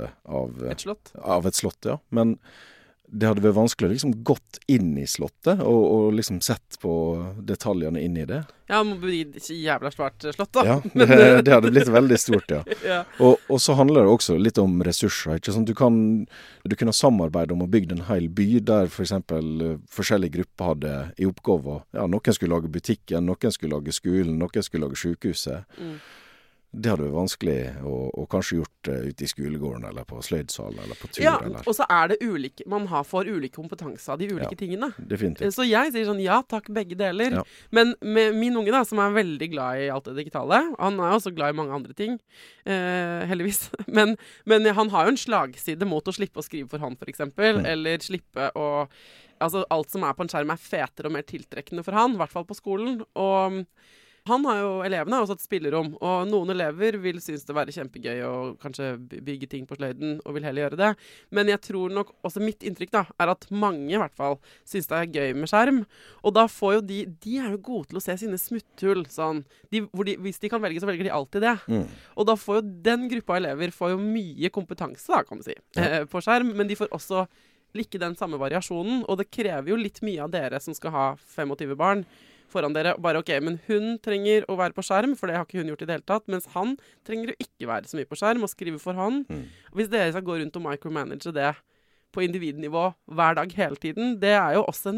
av et slott. Av et slott, ja. Men det hadde vært vanskelig å liksom gått inn i slottet og liksom sett på detaljene inn i det. Ja, det må bli ikke jævla svært slott da. Ja, det hadde blitt veldig stort, ja. Ja. Og så handler det også litt om ressurser, ikke sant? Du kunne samarbeide om å bygge en hel by der for eksempel forskjellige grupper hadde i oppgave. Ja, noen skulle lage butikken, noen skulle lage skolen, noen skulle lage sykehuset. Det hadde vært vanskelig å kanskje gjort ute i skolegården, eller på sløydsalen, eller på tur. Ja, eller. og så det ulike, man får ulike kompetanse av de ulike tingene. Definitivt. Så jeg sier sånn, ja takk, begge deler. Ja. Men med min unge da, som veldig glad i alt det digitale, han også glad i mange andre ting, heldigvis. Men han har jo en slagside mot å slippe å skrive for hånd, for eksempel, eller slippe å... Altså, alt som på en skjerm fetere og mer tiltrekkende for han, I hvert fall på skolen. Og elevene har også et spillerom, og noen elever vil synes det være kjempegøy å kanskje bygge ting på sløyden, og vil heller gjøre det. Men jeg tror nok, også mitt inntrykk da, at mange I hvert fall synes det gøy med skjerm. Og da får jo de jo gode til å se sine smutthull, sånn. Hvis de kan velge, så velger de alltid det. Og da får jo den gruppa elever får jo mye kompetanse da, kan man si, på skjerm, men de får også ikke den samme variasjonen, og det krever jo litt mye av dere som skal ha 25 barn foran dere. Bare ok, men hun trenger å være på skjerm, for det har ikke hun gjort I det hele tatt, mens han trenger å ikke være så mye på skjerm og skrive for hånd. Hvis dere skal gå rundt og micromanage det på individnivå hver dag hele tiden, det jo også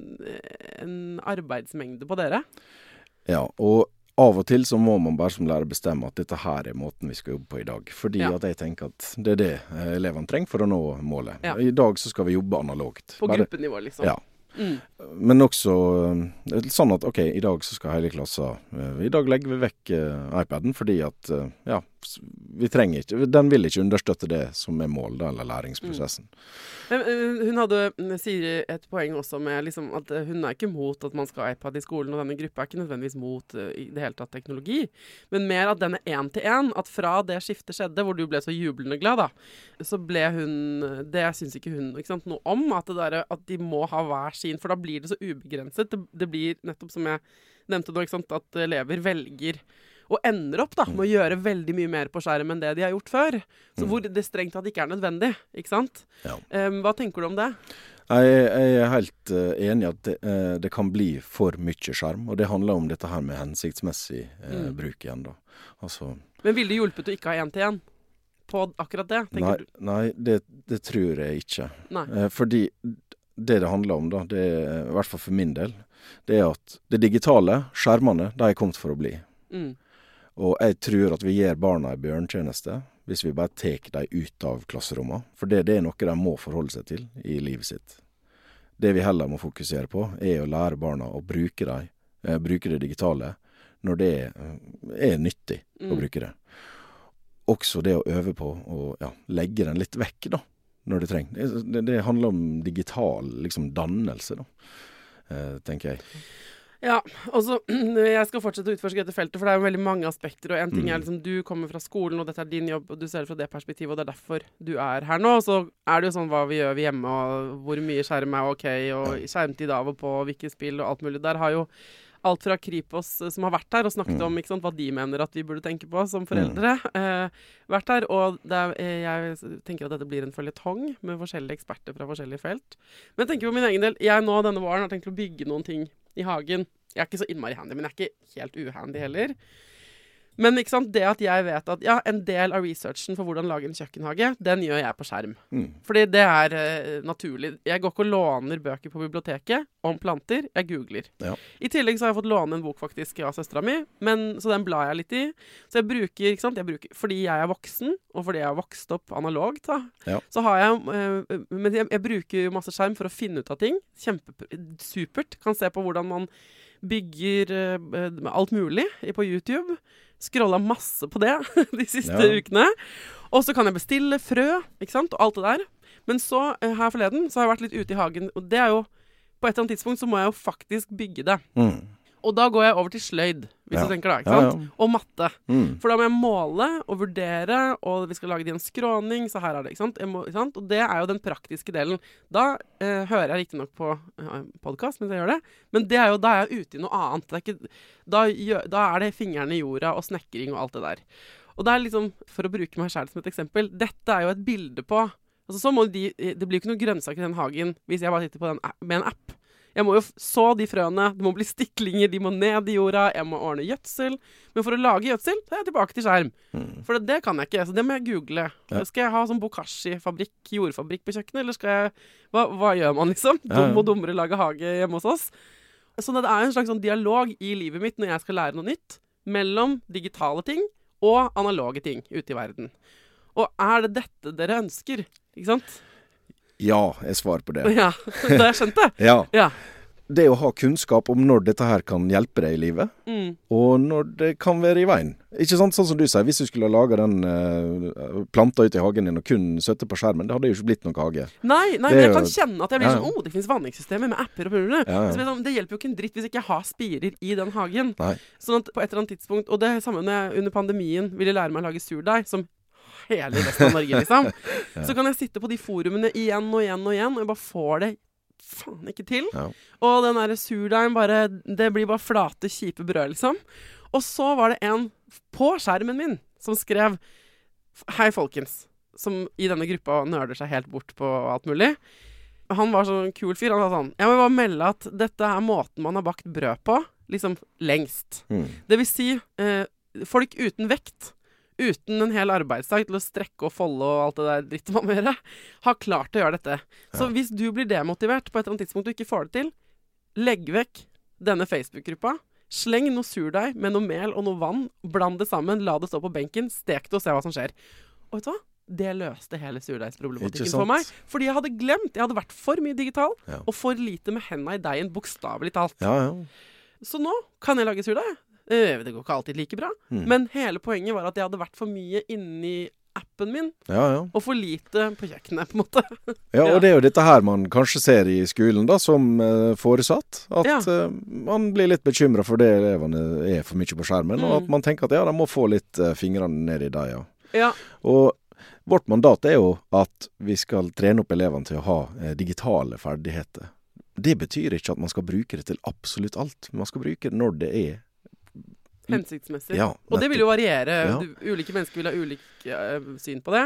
en arbeidsmengde på dere. Ja, og av og til så må man bare som lærer bestemme at dette her måten vi skal jobbe på I dag. Fordi at jeg tenker at det det elevene trenger for å nå målet. Ja. I dag så skal vi jobbe analogt. På gruppenivå liksom. Ja. Men også sånn at, ok, I dag så skal hele klassen I dag legger vi vekk iPaden fordi at, ja, vi trenger ikke, den vil ikke understøtte det som mål da, eller læringsprosessen. Hun hadde, sier et poeng også med liksom, at hun ikke mot at man skal ha iPad I skolen, og denne gruppa ikke nødvendigvis mot I det hele tatt teknologi, men mer at den 1-til-1, at fra det skiftet skjedde, hvor du ble så jublende glad da, så ble hun, det synes ikke hun ikke sant, noe om, at, at de må ha hver sin, for da blir det så ubegrenset. Det blir nettopp som jeg nevnte nå, ikke sant, at elever velger og ender opp da, med å gjøre veldig mye mer på skjerm enn det de har gjort før. Så hvor det strengt tatt ikke nødvendig, ikke sant? Ja. Hva tenker du om det? Jeg helt enig at det kan bli for mye skjerm, og det handler om dette her med hensiktsmessig bruk igjen da. Altså, men vil det hjulpet å ikke ha 1-til-1 på akkurat det, tenker du? Nei, det tror jeg ikke. Fordi det handler om da, det I hvert fall for min del, det at det digitale, skjermene, det kommet for å bli. Og jeg tror at vi gir barna en bjørntjeneste hvis vi bare tar dem ut av klasserommet. For det noe de må forholde seg til I livet sitt. Det vi heller må fokusere på å lære barna å bruke det digitale når det nyttig å bruke det. Også det å øve på å legge den litt vekk da, når det trenger. Det handler om digital liksom, dannelse da, tenker jeg. Ja, og så jeg skal fortsette å utforske dette feltet, for det jo veldig mange aspekter, og en ting liksom, du kommer fra skolen, og dette din jobb, og du ser det fra det perspektivet, og det derfor du her nå, og så det jo sånn hva vi gjør hjemme, og hvor mye skjerm ok, og skjermtid av og på, hvilke spill, og alt mulig. Der har jo alt fra Kripos som har vært her, og snakket om ikke sant, hva de mener at vi burde tenke på som foreldre, vært her, og jeg tenker at dette blir en føljetong med forskjellige eksperter fra forskjellige felt. Men jeg tenker på min egen del, jeg nå denne våren har tenkt å bygge noen ting I hagen. Jeg ikke så innmari handy, men jeg ikke helt uhandy heller. Men ikke sant, det at jeg vet at en del av researchen for hvordan lage en kjøkkenhage, den gjør jeg på skjerm. Fordi det naturlig. Jeg går ikke og låner bøker på biblioteket om planter, jeg googler. Ja. I tillegg så har jeg fått låne en bok faktisk av søstera mi, så den blar jeg litt I. Så jeg bruker, ikke sant, fordi jeg voksen, og fordi jeg har vokst opp analogt, da, så har jeg, men jeg bruker jo masse skjerm for å finne ut av ting. Supert. Kan se på hvordan man bygger alt mulig på YouTube. Scrollet masse på det de siste ukene. Og så kan jeg bestille frø, ikke sant? Og alt det der. Men så, her forleden, så har jeg vært litt ute I hagen. Og det jo, på et eller annet tidspunkt, så må jeg jo faktisk bygge det. Og da går jeg over til sløyd, hvis du tenker da, ikke sant? Og matte. For da må jeg måle og vurdere, og vi skal lage det I en skråning, så her det, ikke sant? Ikke sant? Og det jo den praktiske delen. Da hører jeg riktig nok på podcast mens jeg gjør det, men det jo, da jeg ute I noe annet. Det ikke, da det fingrene I jorda og snekring og alt det der. Og det liksom, for å bruke meg selv som et eksempel, dette jo et bilde på, altså så må det blir jo ikke noe grønnsaker I den hagen, hvis jeg bare sitter på den med en app. Jeg må jo så de frøene, det må bli stiklinger, de må ned I jorda, jeg må ordne gjødsel. Men for å lage gjødsel, så jeg tilbake til skjerm. For det kan jeg ikke, så det må jeg google. Skal jeg ha sånn bokashi-fabrikk, jordfabrikk på kjøkkenet, eller skal jeg, hva gjør man liksom? Dum og dummere lage hage hjemme hos oss. Så det en slags sånn dialog I livet mitt når jeg skal lære noe nytt, mellom digitale ting og analoge ting ute i verden. Og det dette dere ønsker, ikke sant? Ja, jeg svarer på det. Ja, det har jeg skjønt det. Ja. Det å ha kunnskap om når dette her kan hjelpe deg i livet, og når det kan være i veien. Ikke sant, sånn som du sier, hvis du skulle ha laget den planta ut i hagen din og kun søtte på skjermen, det hadde jo ikke blitt noen hage. Nei, men jeg kan kjenne at jeg blir sånn, det finnes vanningssystemer med apper og prøver. Så det hjelper jo ikke en dritt hvis ikke jeg har spirer i den hagen. Nei. Sånn at på et eller annet tidspunkt, og det er samme når jeg under pandemien ville lære meg å lage surdeig, som hele resten av Norge, liksom. Så kan jeg sitte på de forumene igjen og igjen og igjen, og jeg bare får det faen ikke til. Og den der surdeigen bare, det blir bare flate, kjipe brød, liksom. Og så var det en på skjermen min som skrev «Hei, folkens», som i denne gruppa nerder seg helt bort på alt mulig. Han var sånn kul fyr. Han sa sånn, jeg må bare melde at dette er måten man har bakt brød på, liksom lengst. Det vil si, folk uten vekt, uten en hel arbeidsdag til å strekke og folde og alt det der dritt man må gjøre, har klart å gjøre dette. Så hvis du blir demotivert på et eller annet tidspunkt og ikke får det til, legg vekk denne Facebook-gruppa, sleng noe surdeig med noe mel og noe vann, bland det sammen, la det stå på benken, stek det og se hva som skjer. Og vet du hva? Det løste hele surdeigsproblematikken for meg. Fordi jeg hadde glemt, jeg hadde vært for mye digital, og for lite med hendene i deigen, bokstavelig talt. Så nå kan jeg lage surdeig. Det går ikke alltid like bra, men hele poenget var at jeg hadde vært for mye inni appen min, og for lite på kjøkkenet, på en måte. Og det er jo dette her man kanskje ser i skolen da, som foresatt, at man blir litt bekymret for det elevene er for mye på skjermen, og at man tenker at de må få litt fingrene ned i det, Og vårt mandat er jo at vi skal trene opp elevene til å ha digitale ferdigheter. Det betyr ikke at man skal bruke det til absolutt alt, man skal bruke det når det er hensiktsmessig. Og det vil jo variere. Ulike mennesker vil ha ulike syn på det.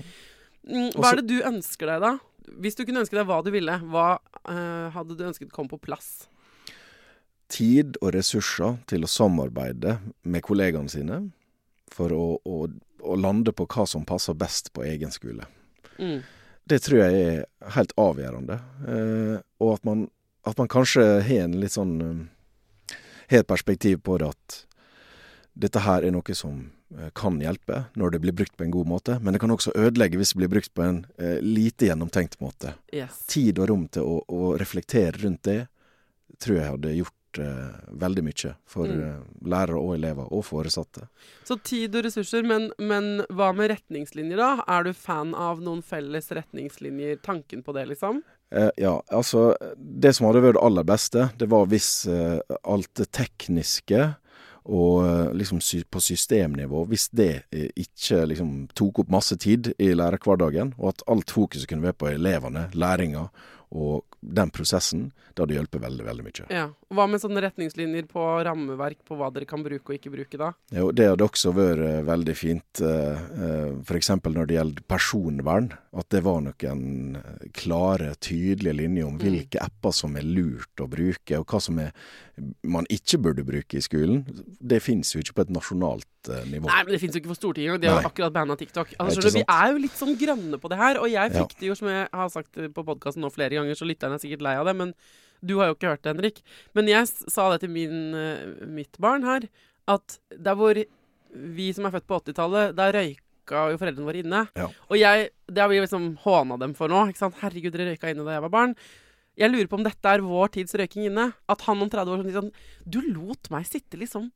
Hva er det du ønsker deg da? Hvis du kunne ønske deg hva du ville, hva hadde du ønsket kom på plass? Tid og ressurser til å samarbeide med kollegene sine for å lande på hva som passer best på egen skole. Det tror jeg er helt avgjørende. Og at man kanskje har en litt sånn helt perspektiv på det at dette her er noe som kan hjelpe når det blir brukt på en god måte, men det kan også ødelegge hvis det blir brukt på en lite gjennomtenkt måte. Tid og rom til å reflektere rundt det, tror jeg hadde gjort veldig mye for lærere og elever og foresatte. Så tid og ressurser, men hva med retningslinjer da? Er du fan av noen felles retningslinjer, tanken på det liksom? Altså det som hadde vært det aller beste, det var hvis alt det tekniske og liksom på systemnivå, hvis det ikke liksom tok opp masse tid i lærerhverdagen, og at alt fokuset kunne være på elevene, læringa og den prosessen, det hadde hjulpet veldig, veldig mye. Og hva med sånne retningslinjer på rammeverk på hva dere kan bruke og ikke bruke da? Jo, det hadde også vært veldig fint, for eksempel når det gjelder personvern, at det var noen klare, tydelige linjer om hvilke apper som er lurt å bruke, og hva som man ikke burde bruke i skolen. Det finnes jo ikke på et nasjonalt nivå. Nei, men det finnes jo ikke for Stortinget, og de har jo akkurat bandet TikTok. Altså, vi er jo litt sånn grønne på det her, og jeg fikk det jo, som jeg har sagt på podcasten nå flere ganger, så lytterne er sikkert lei av det, men du har jo ikke hørt det, Henrik. Men jeg sa det til mitt barn her, at der hvor vi som er født på 80-tallet, der røyka jo foreldrene våre inne. Og det har vi liksom håna dem for nå, ikke sant? Herregud, dere røyka inne da jeg var barn. Jeg lurer på om dette er vår tids røyking inne. At han om 30 år sånn, du lot meg sitte liksom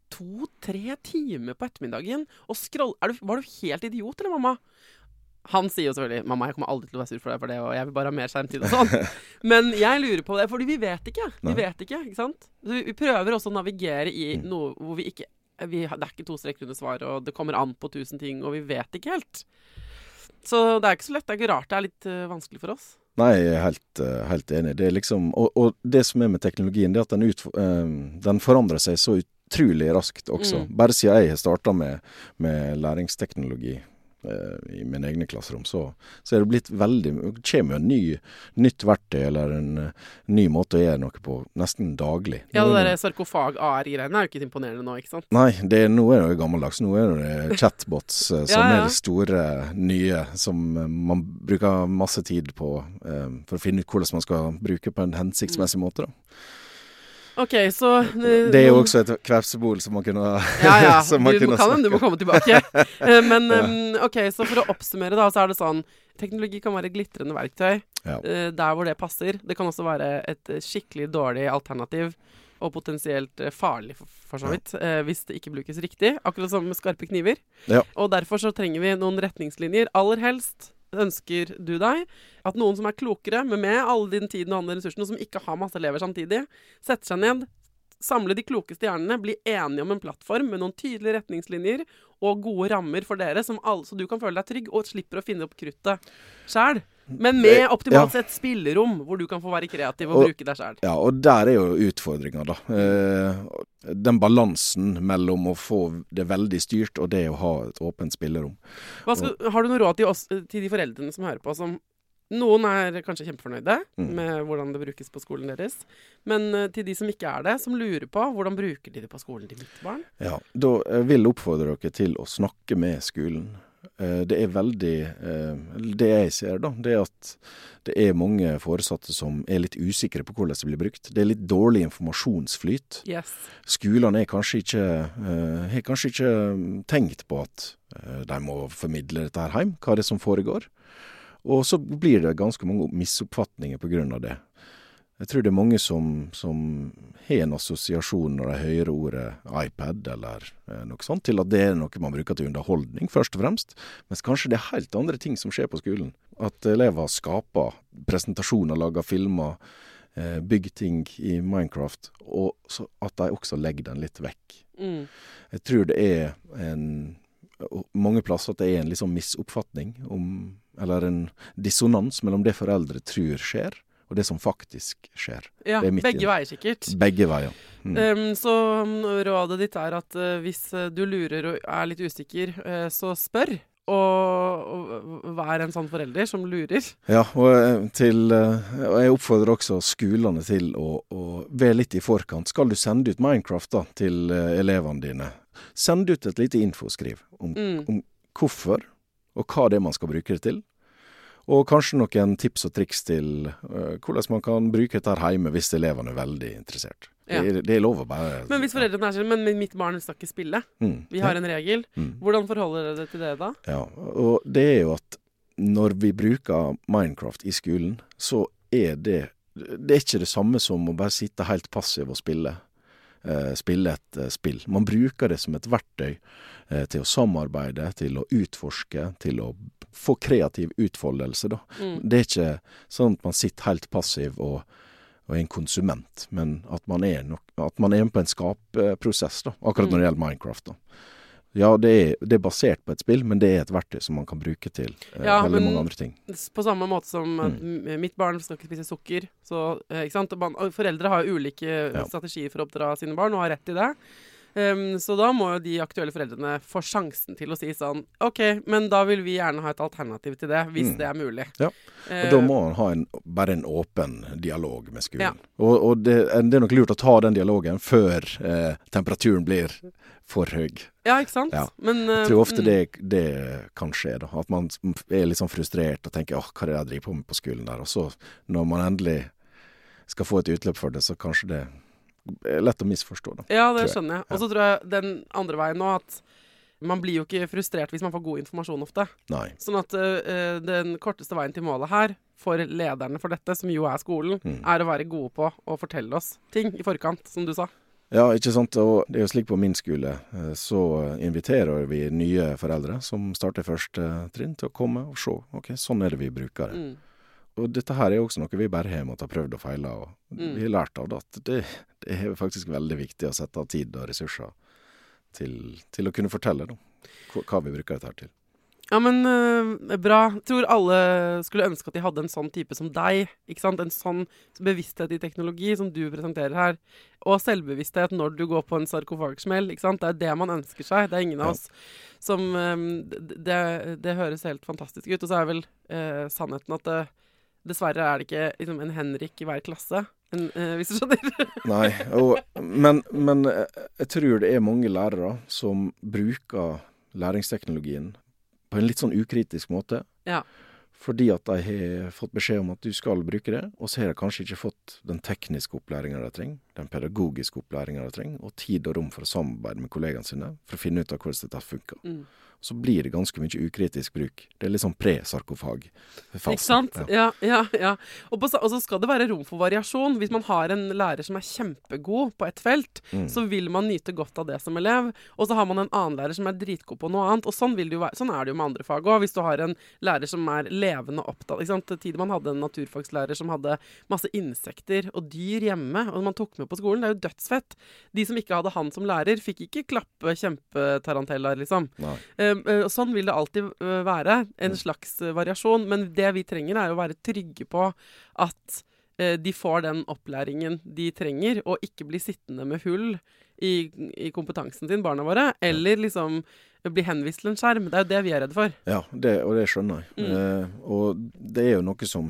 2-3 timer på ettermiddagen og scrolle. Var du helt idiot, eller mamma? Han sier jo selvfølgelig, mamma, jeg kommer aldri til å være sur for deg, og jeg vil bare ha mer skjermtid og sånn. Men jeg lurer på det, fordi vi vet ikke. Ikke sant? Så vi prøver også å navigere i noe hvor vi ikke, det er ikke 2 streker under svar, og det kommer an på 1000 ting, og vi vet ikke helt. Så det er ikke så lett, det er ikke rart det er litt vanskelig for oss. Nei, jeg er helt enig. Det er liksom, og det som er med teknologien, det er at den forandrer seg så utrolig raskt også. Bare siden jeg har startet med læringsteknologi i mine egne klasserom, så er det blitt veldig, kommer jo nytt verktøy eller en ny måte å gjøre noe på nesten daglig. Ja, det der sarkofag-AR-greiene er jo ikke imponerende nå, ikke sant? Nei, nå er det jo gammeldags. Nå er det chatbots som er det store nye, som man bruker masse tid på for å finne ut hvordan man skal bruke på en hensiktsmessig måte da. Ok, så... Det er jo også et kvepsebol som man kunne Ja, som man du kunne må komme tilbake. Men ok, så for å oppsummere da, så er det sånn, teknologi kan være et glitrende verktøy, der hvor det passer. Det kan også være et skikkelig dårlig alternativ, og potensielt farlig for så vidt, hvis det ikke brukes riktig, akkurat som med skarpe kniver. Ja. Og derfor så trenger vi noen retningslinjer. Aller helst ønsker du deg at noen som er klokere, med alle din tiden og andre ressursene, som ikke har masse elever samtidig, setter seg ned, samle de klokeste hjernene, bli enige om en plattform med noen tydelige retningslinjer og gode rammer for dere, så du kan føle deg trygg og slipper å finne opp kruttet selv. Men med optimalt sett spillerom, hvor du kan få være kreativ og bruke deg selv. Ja, og der er jo utfordringen da. Den balansen mellom å få det veldig styrt og det å ha et åpent spillerom. Har du noe råd til de foreldrene som hører på, som noen er kanskje kjempefornøyde med hvordan det brukes på skolen deres, men til de som ikke er det, som lurer på hvordan bruker de det på skolen til mitt barn? Ja, da vil jeg oppfordre dere til å snakke med skolen. Det er veldig, det jeg ser da, det er at det er mange foresatte som er litt usikre på hvordan det blir brukt. Det er litt dårlig informasjonsflyt. Yes. Skolene har kanskje ikke tenkt på at de må formidle dette her hjem, hva det er som foregår. Og så blir det ganske mange misoppfatninger på grunn av det. Jeg tror det er mange som har en assosiasjon når de hører ordet iPad eller noe sånt, til at det er noe man bruker til underholdning, først og fremst. Mens kanskje det er helt andre ting som skjer på skolen. At elever skaper presentasjoner, lager filmer, bygger ting i Minecraft, og så at de også legger den litt vekk. Jeg tror det er mange plasser at det er en liksom misoppfatning eller en dissonans mellom det foreldre tror skjer, og det som faktisk skjer. Ja, begge veier sikkert. Begge veier. Så rådet ditt er at hvis du lurer og er litt usikker, så spør. Og vær en sånn forelder som lurer. Ja, og jeg oppfordrer også skolene til å være litt i forkant. Skal du sende ut Minecraft da, til elevene dine, send ut et lite infoskriv om hvorfor og hva det er man skal bruke det til. Og kanskje noen tips og triks til hvordan man kan bruke dette her hjemme hvis elevene er veldig interessert. Ja. Det er lov å bare... Men hvis foreldrene er sånn, men mitt barn skal ikke spille. Vi har en regel. Hvordan forholder dere til det da? Ja, og det er jo at når vi bruker Minecraft i skolen, så er det er ikke det samme som å bare sitte helt passiv og spille et spill. Man bruker det som et verktøy til å samarbeide, til å utforske, til å få kreativ utfoldelse. Da. Det er ikke sånn at man sitter helt passiv og er en konsument, men at man er med på en skapeprosess, da, akkurat når det gjelder Minecraft. Da. Ja, det er basert på et spill, men det er et verktøy som man kan bruke til veldig mange andre ting. På samme måte som mitt barn skal ikke spise sukker, så, ikke sant? Foreldre har ulike strategier for å oppdra sine barn, og har rett i det. Så da må jo de aktuelle foreldrene få sjansen til å si sånn, ok, men da vil vi gjerne ha et alternativ til det, hvis det er mulig. Ja, og da må man ha bare en åpen dialog med skolen. Ja. Og det er nok lurt å ta den dialogen før temperaturen blir for høy. Ja, ikke sant? Ja. Men, jeg tror ofte det kan skje da, at man er litt sånn frustrert og tenker, hva er det jeg driver på med på skolen der? Og så, når man endelig skal få et utløp for det, så kanskje det er lett å misforstå da. Ja, det skjønner jeg. Og så tror jeg den andre veien nå, at man blir jo ikke frustrert hvis man får god informasjon ofte. Nei. Sånn at den korteste veien til målet her, for lederne for dette, som jo er skolen, er å være gode på å fortelle oss ting i forkant, som du sa. Ja, ikke sant, og det er jo slik på min skole, så inviterer vi nye foreldre som starter første trinn til å komme og se, ok, sånn er det vi bruker det. Og dette her er også noe vi bare har måttet ha prøvd og feile, og vi har lært av det at det er faktisk veldig viktig å sette av tid og ressurser til å kunne fortelle da, hva vi bruker dette her til. Ja, men bra. Jeg tror alle skulle ønske at de hadde en sånn type som deg, ikke sant? En sånn bevissthet i teknologi som du presenterer her, og selvbevissthet når du går på en sarkofagsmell, ikke sant? Det er det man ønsker seg. Det er ingen av oss som... Det høres helt fantastisk ut, og så er vel sannheten at dessverre er det ikke liksom, en Henrik i hver klasse, hvis du skjønner. Nei, men jeg tror det er mange lærere som bruker læringsteknologien på en litt sånn ukritisk måte. Ja. Fordi at de har fått beskjed om at du skal bruke det, og så har de kanskje ikke fått den tekniske opplæringen de trenger, den pedagogiske opplæringen de trenger, og tid og rom for å samarbeide med kollegene sine, for å finne ut av hvordan dette funker. Så blir det ganske mye ukritisk bruk. Det er litt sånn pre-sarkofag. Ikke sant? Ja. Og så skal det være rom for variasjon. Hvis man har en lærer som er kjempegod på et felt, så vil man nyte godt av det som elev. Og så har man en annen lærer som er dritgod på noe annet. Og sånn er det jo med andre fag også. Hvis du har en lærer som er levende opptatt. Ikke sant? Tidligere man hadde en naturfagslærer som hadde masse insekter og dyr hjemme, og man tok med på skolen. Det er jo dødsfett. De som ikke hadde han som lærer, fikk ikke klappe kjempetaranteller, liksom. Og sånn vil det alltid være, en slags variasjon, men det vi trenger er å være trygge på at de får den opplæringen de trenger, og ikke bli sittende med hull i kompetansen sin, barna våre, eller liksom bli henvist til en skjerm. Det er jo det vi er redde for. Ja, og det skjønner jeg. Og det er jo noe som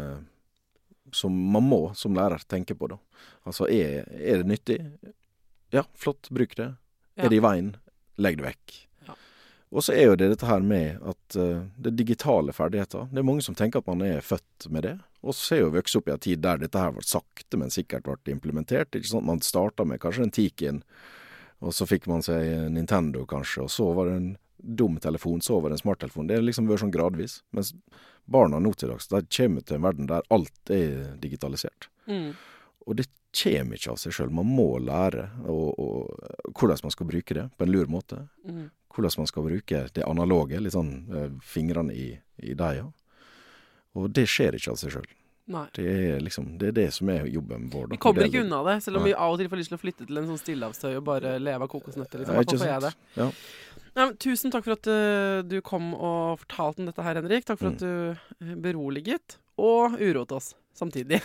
man må som lærer tenke på da. Altså, er det nyttig? Ja, flott, bruk det. Er det i veien? Legg det vekk. Og så er jo det dette her med at det digitale ferdigheter, det er mange som tenker at man er født med det, og så er jo vokst opp i en tid der dette her var sakte, men sikkert ble implementert, ikke sånn at man startet med kanskje en Tiken, og så fikk man seg en Nintendo kanskje, og så var det en dum telefon, så var det en smarttelefon. Det er liksom vært sånn gradvis, mens barna nå til dags, de kommer til en verden der alt er digitalisert. Og det kommer ikke av seg selv. Man må lære hvordan man skal bruke det på en lur måte. Hvordan man skal bruke det analoge, litt sånn fingrene i deg. Og det skjer ikke av seg selv. Nei. Det er liksom, det er det som er jobben vår. Vi kommer ikke unna det, selv om vi av og til får lyst til å flytte til en sånn stillehavsøy og bare leve av kokosnøtter. Liksom. Ikke sant? Ja. Ja, tusen takk for at du kom og fortalte om dette her, Henrik. Takk for at du beroliget og uroet oss samtidig.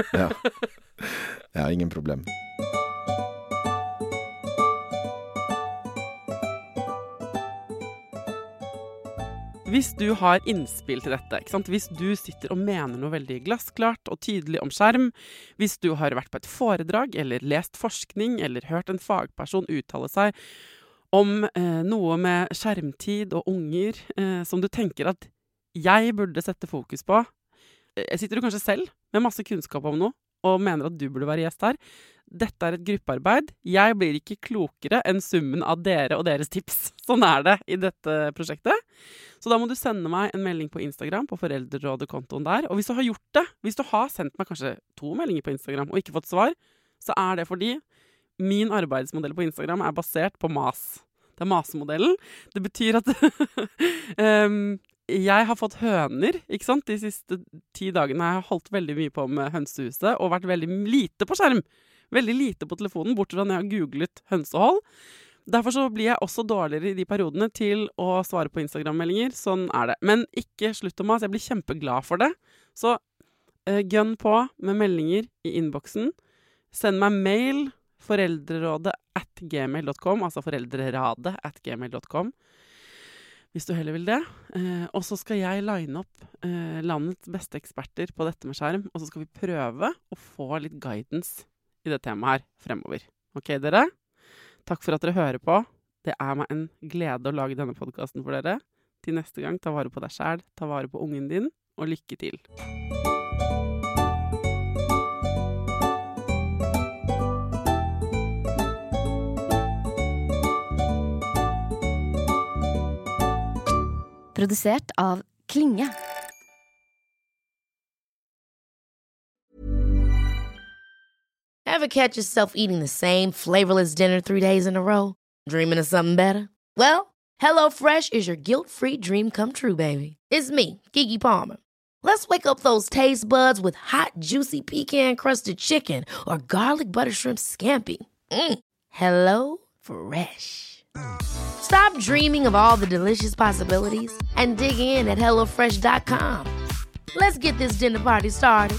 Ja, ingen problem. Hvis du har innspill til dette, ikke sant? Hvis du sitter og mener noe veldig glassklart og tydelig om skjerm, hvis du har vært på et foredrag eller lest forskning eller hørt en fagperson uttale seg om noe med skjermtid og unger som du tenker at jeg burde sette fokus på, sitter du kanskje selv med masse kunnskap om noe og mener at du burde være gjest her. Dette er et gruppearbeid. Jeg blir ikke klokere enn summen av dere og deres tips. Sånn er det i dette prosjektet. Så da må du sende meg en melding på Instagram, på Foreldrerådet-kontoen der. Og hvis du har gjort det, hvis du har sendt meg kanskje 2 meldinger på Instagram og ikke fått svar, så er det fordi min arbeidsmodell på Instagram er basert på mas. Det er masemodellen. Det betyr at jeg har fått høner, ikke sant? De siste 10 dagene har jeg holdt veldig mye på med hønsehuset og vært veldig lite på skjerm. Veldig lite på telefonen, bortsett fra når jeg har googlet hønsehold. Derfor så blir jeg også dårligere i de periodene til å svare på Instagram-meldinger. Sånn er det. Men ikke slutt å mase. Jeg blir kjempeglad for det. Så gønn på med meldinger i innboksen. Send meg mail foreldrerådet@gmail.com, altså foreldreradet@gmail.com. Hvis du heller vil det. Og så skal jeg line opp landets beste eksperter på dette med skjerm, og så skal vi prøve å få litt guidance i det temaet her fremover. Ok, dere? Takk for at dere hører på. Det er meg en glede å lage denne podcasten for dere. Til neste gang, ta vare på deg selv, ta vare på ungen din, og lykke til. Produsert av Klinge. Ever catch yourself eating the same flavorless dinner 3 days in a row? Dreaming of something better? Well, HelloFresh is your guilt-free dream come true, baby. It's me, Keke Palmer. Let's wake up those taste buds with hot, juicy pecan-crusted chicken or garlic butter shrimp scampi. Hello Fresh. Stop dreaming of all the delicious possibilities and dig in at HelloFresh.com. Let's get this dinner party started.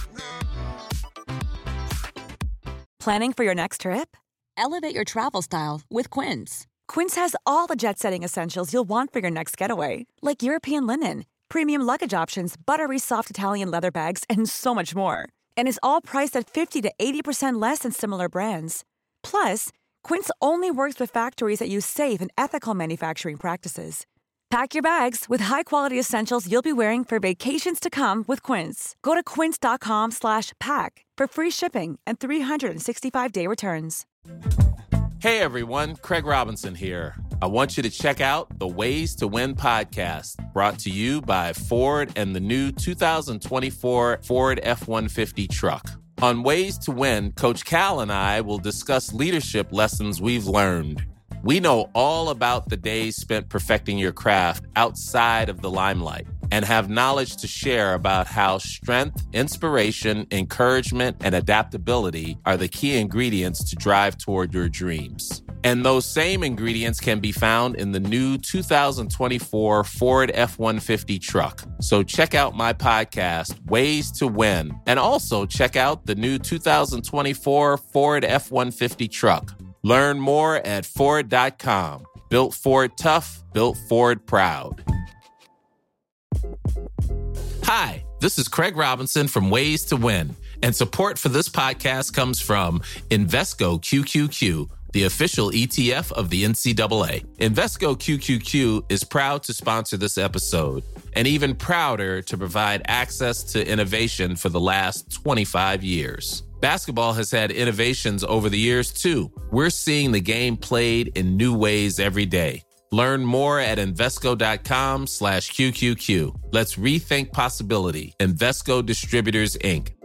Planning for your next trip? Elevate your travel style with Quince. Quince has all the jet-setting essentials you'll want for your next getaway, like European linen, premium luggage options, buttery soft Italian leather bags, and so much more. And is all priced at 50 to 80% less than similar brands. Plus, Quince only works with factories that use safe and ethical manufacturing practices. Pack your bags with high-quality essentials you'll be wearing for vacations to come with Quince. Go to quince.com/pack for free shipping and 365-day returns. Hey everyone, Craig Robinson here. I want you to check out the Ways to Win podcast, brought to you by Ford and the new 2024 Ford F-150 truck. On Ways to Win, Coach Cal and I will discuss leadership lessons we've learned. We know all about the days spent perfecting your craft outside of the limelight and have knowledge to share about how strength, inspiration, encouragement, and adaptability are the key ingredients to drive toward your dreams. And those same ingredients can be found in the new 2024 Ford F-150 truck. So check out my podcast, Ways to Win, and also check out the new 2024 Ford F-150 truck. Learn more at Ford.com. Built Ford tough, built Ford proud. Hi, this is Craig Robinson from Ways to Win, and support for this podcast comes from Invesco QQQ, the official ETF of the NCAA. Invesco QQQ is proud to sponsor this episode, and even prouder to provide access to innovation for the last 25 years. Basketball has had innovations over the years, too. We're seeing the game played in new ways every day. Learn more at Invesco.com/QQQ. Let's rethink possibility. Invesco Distributors, Inc.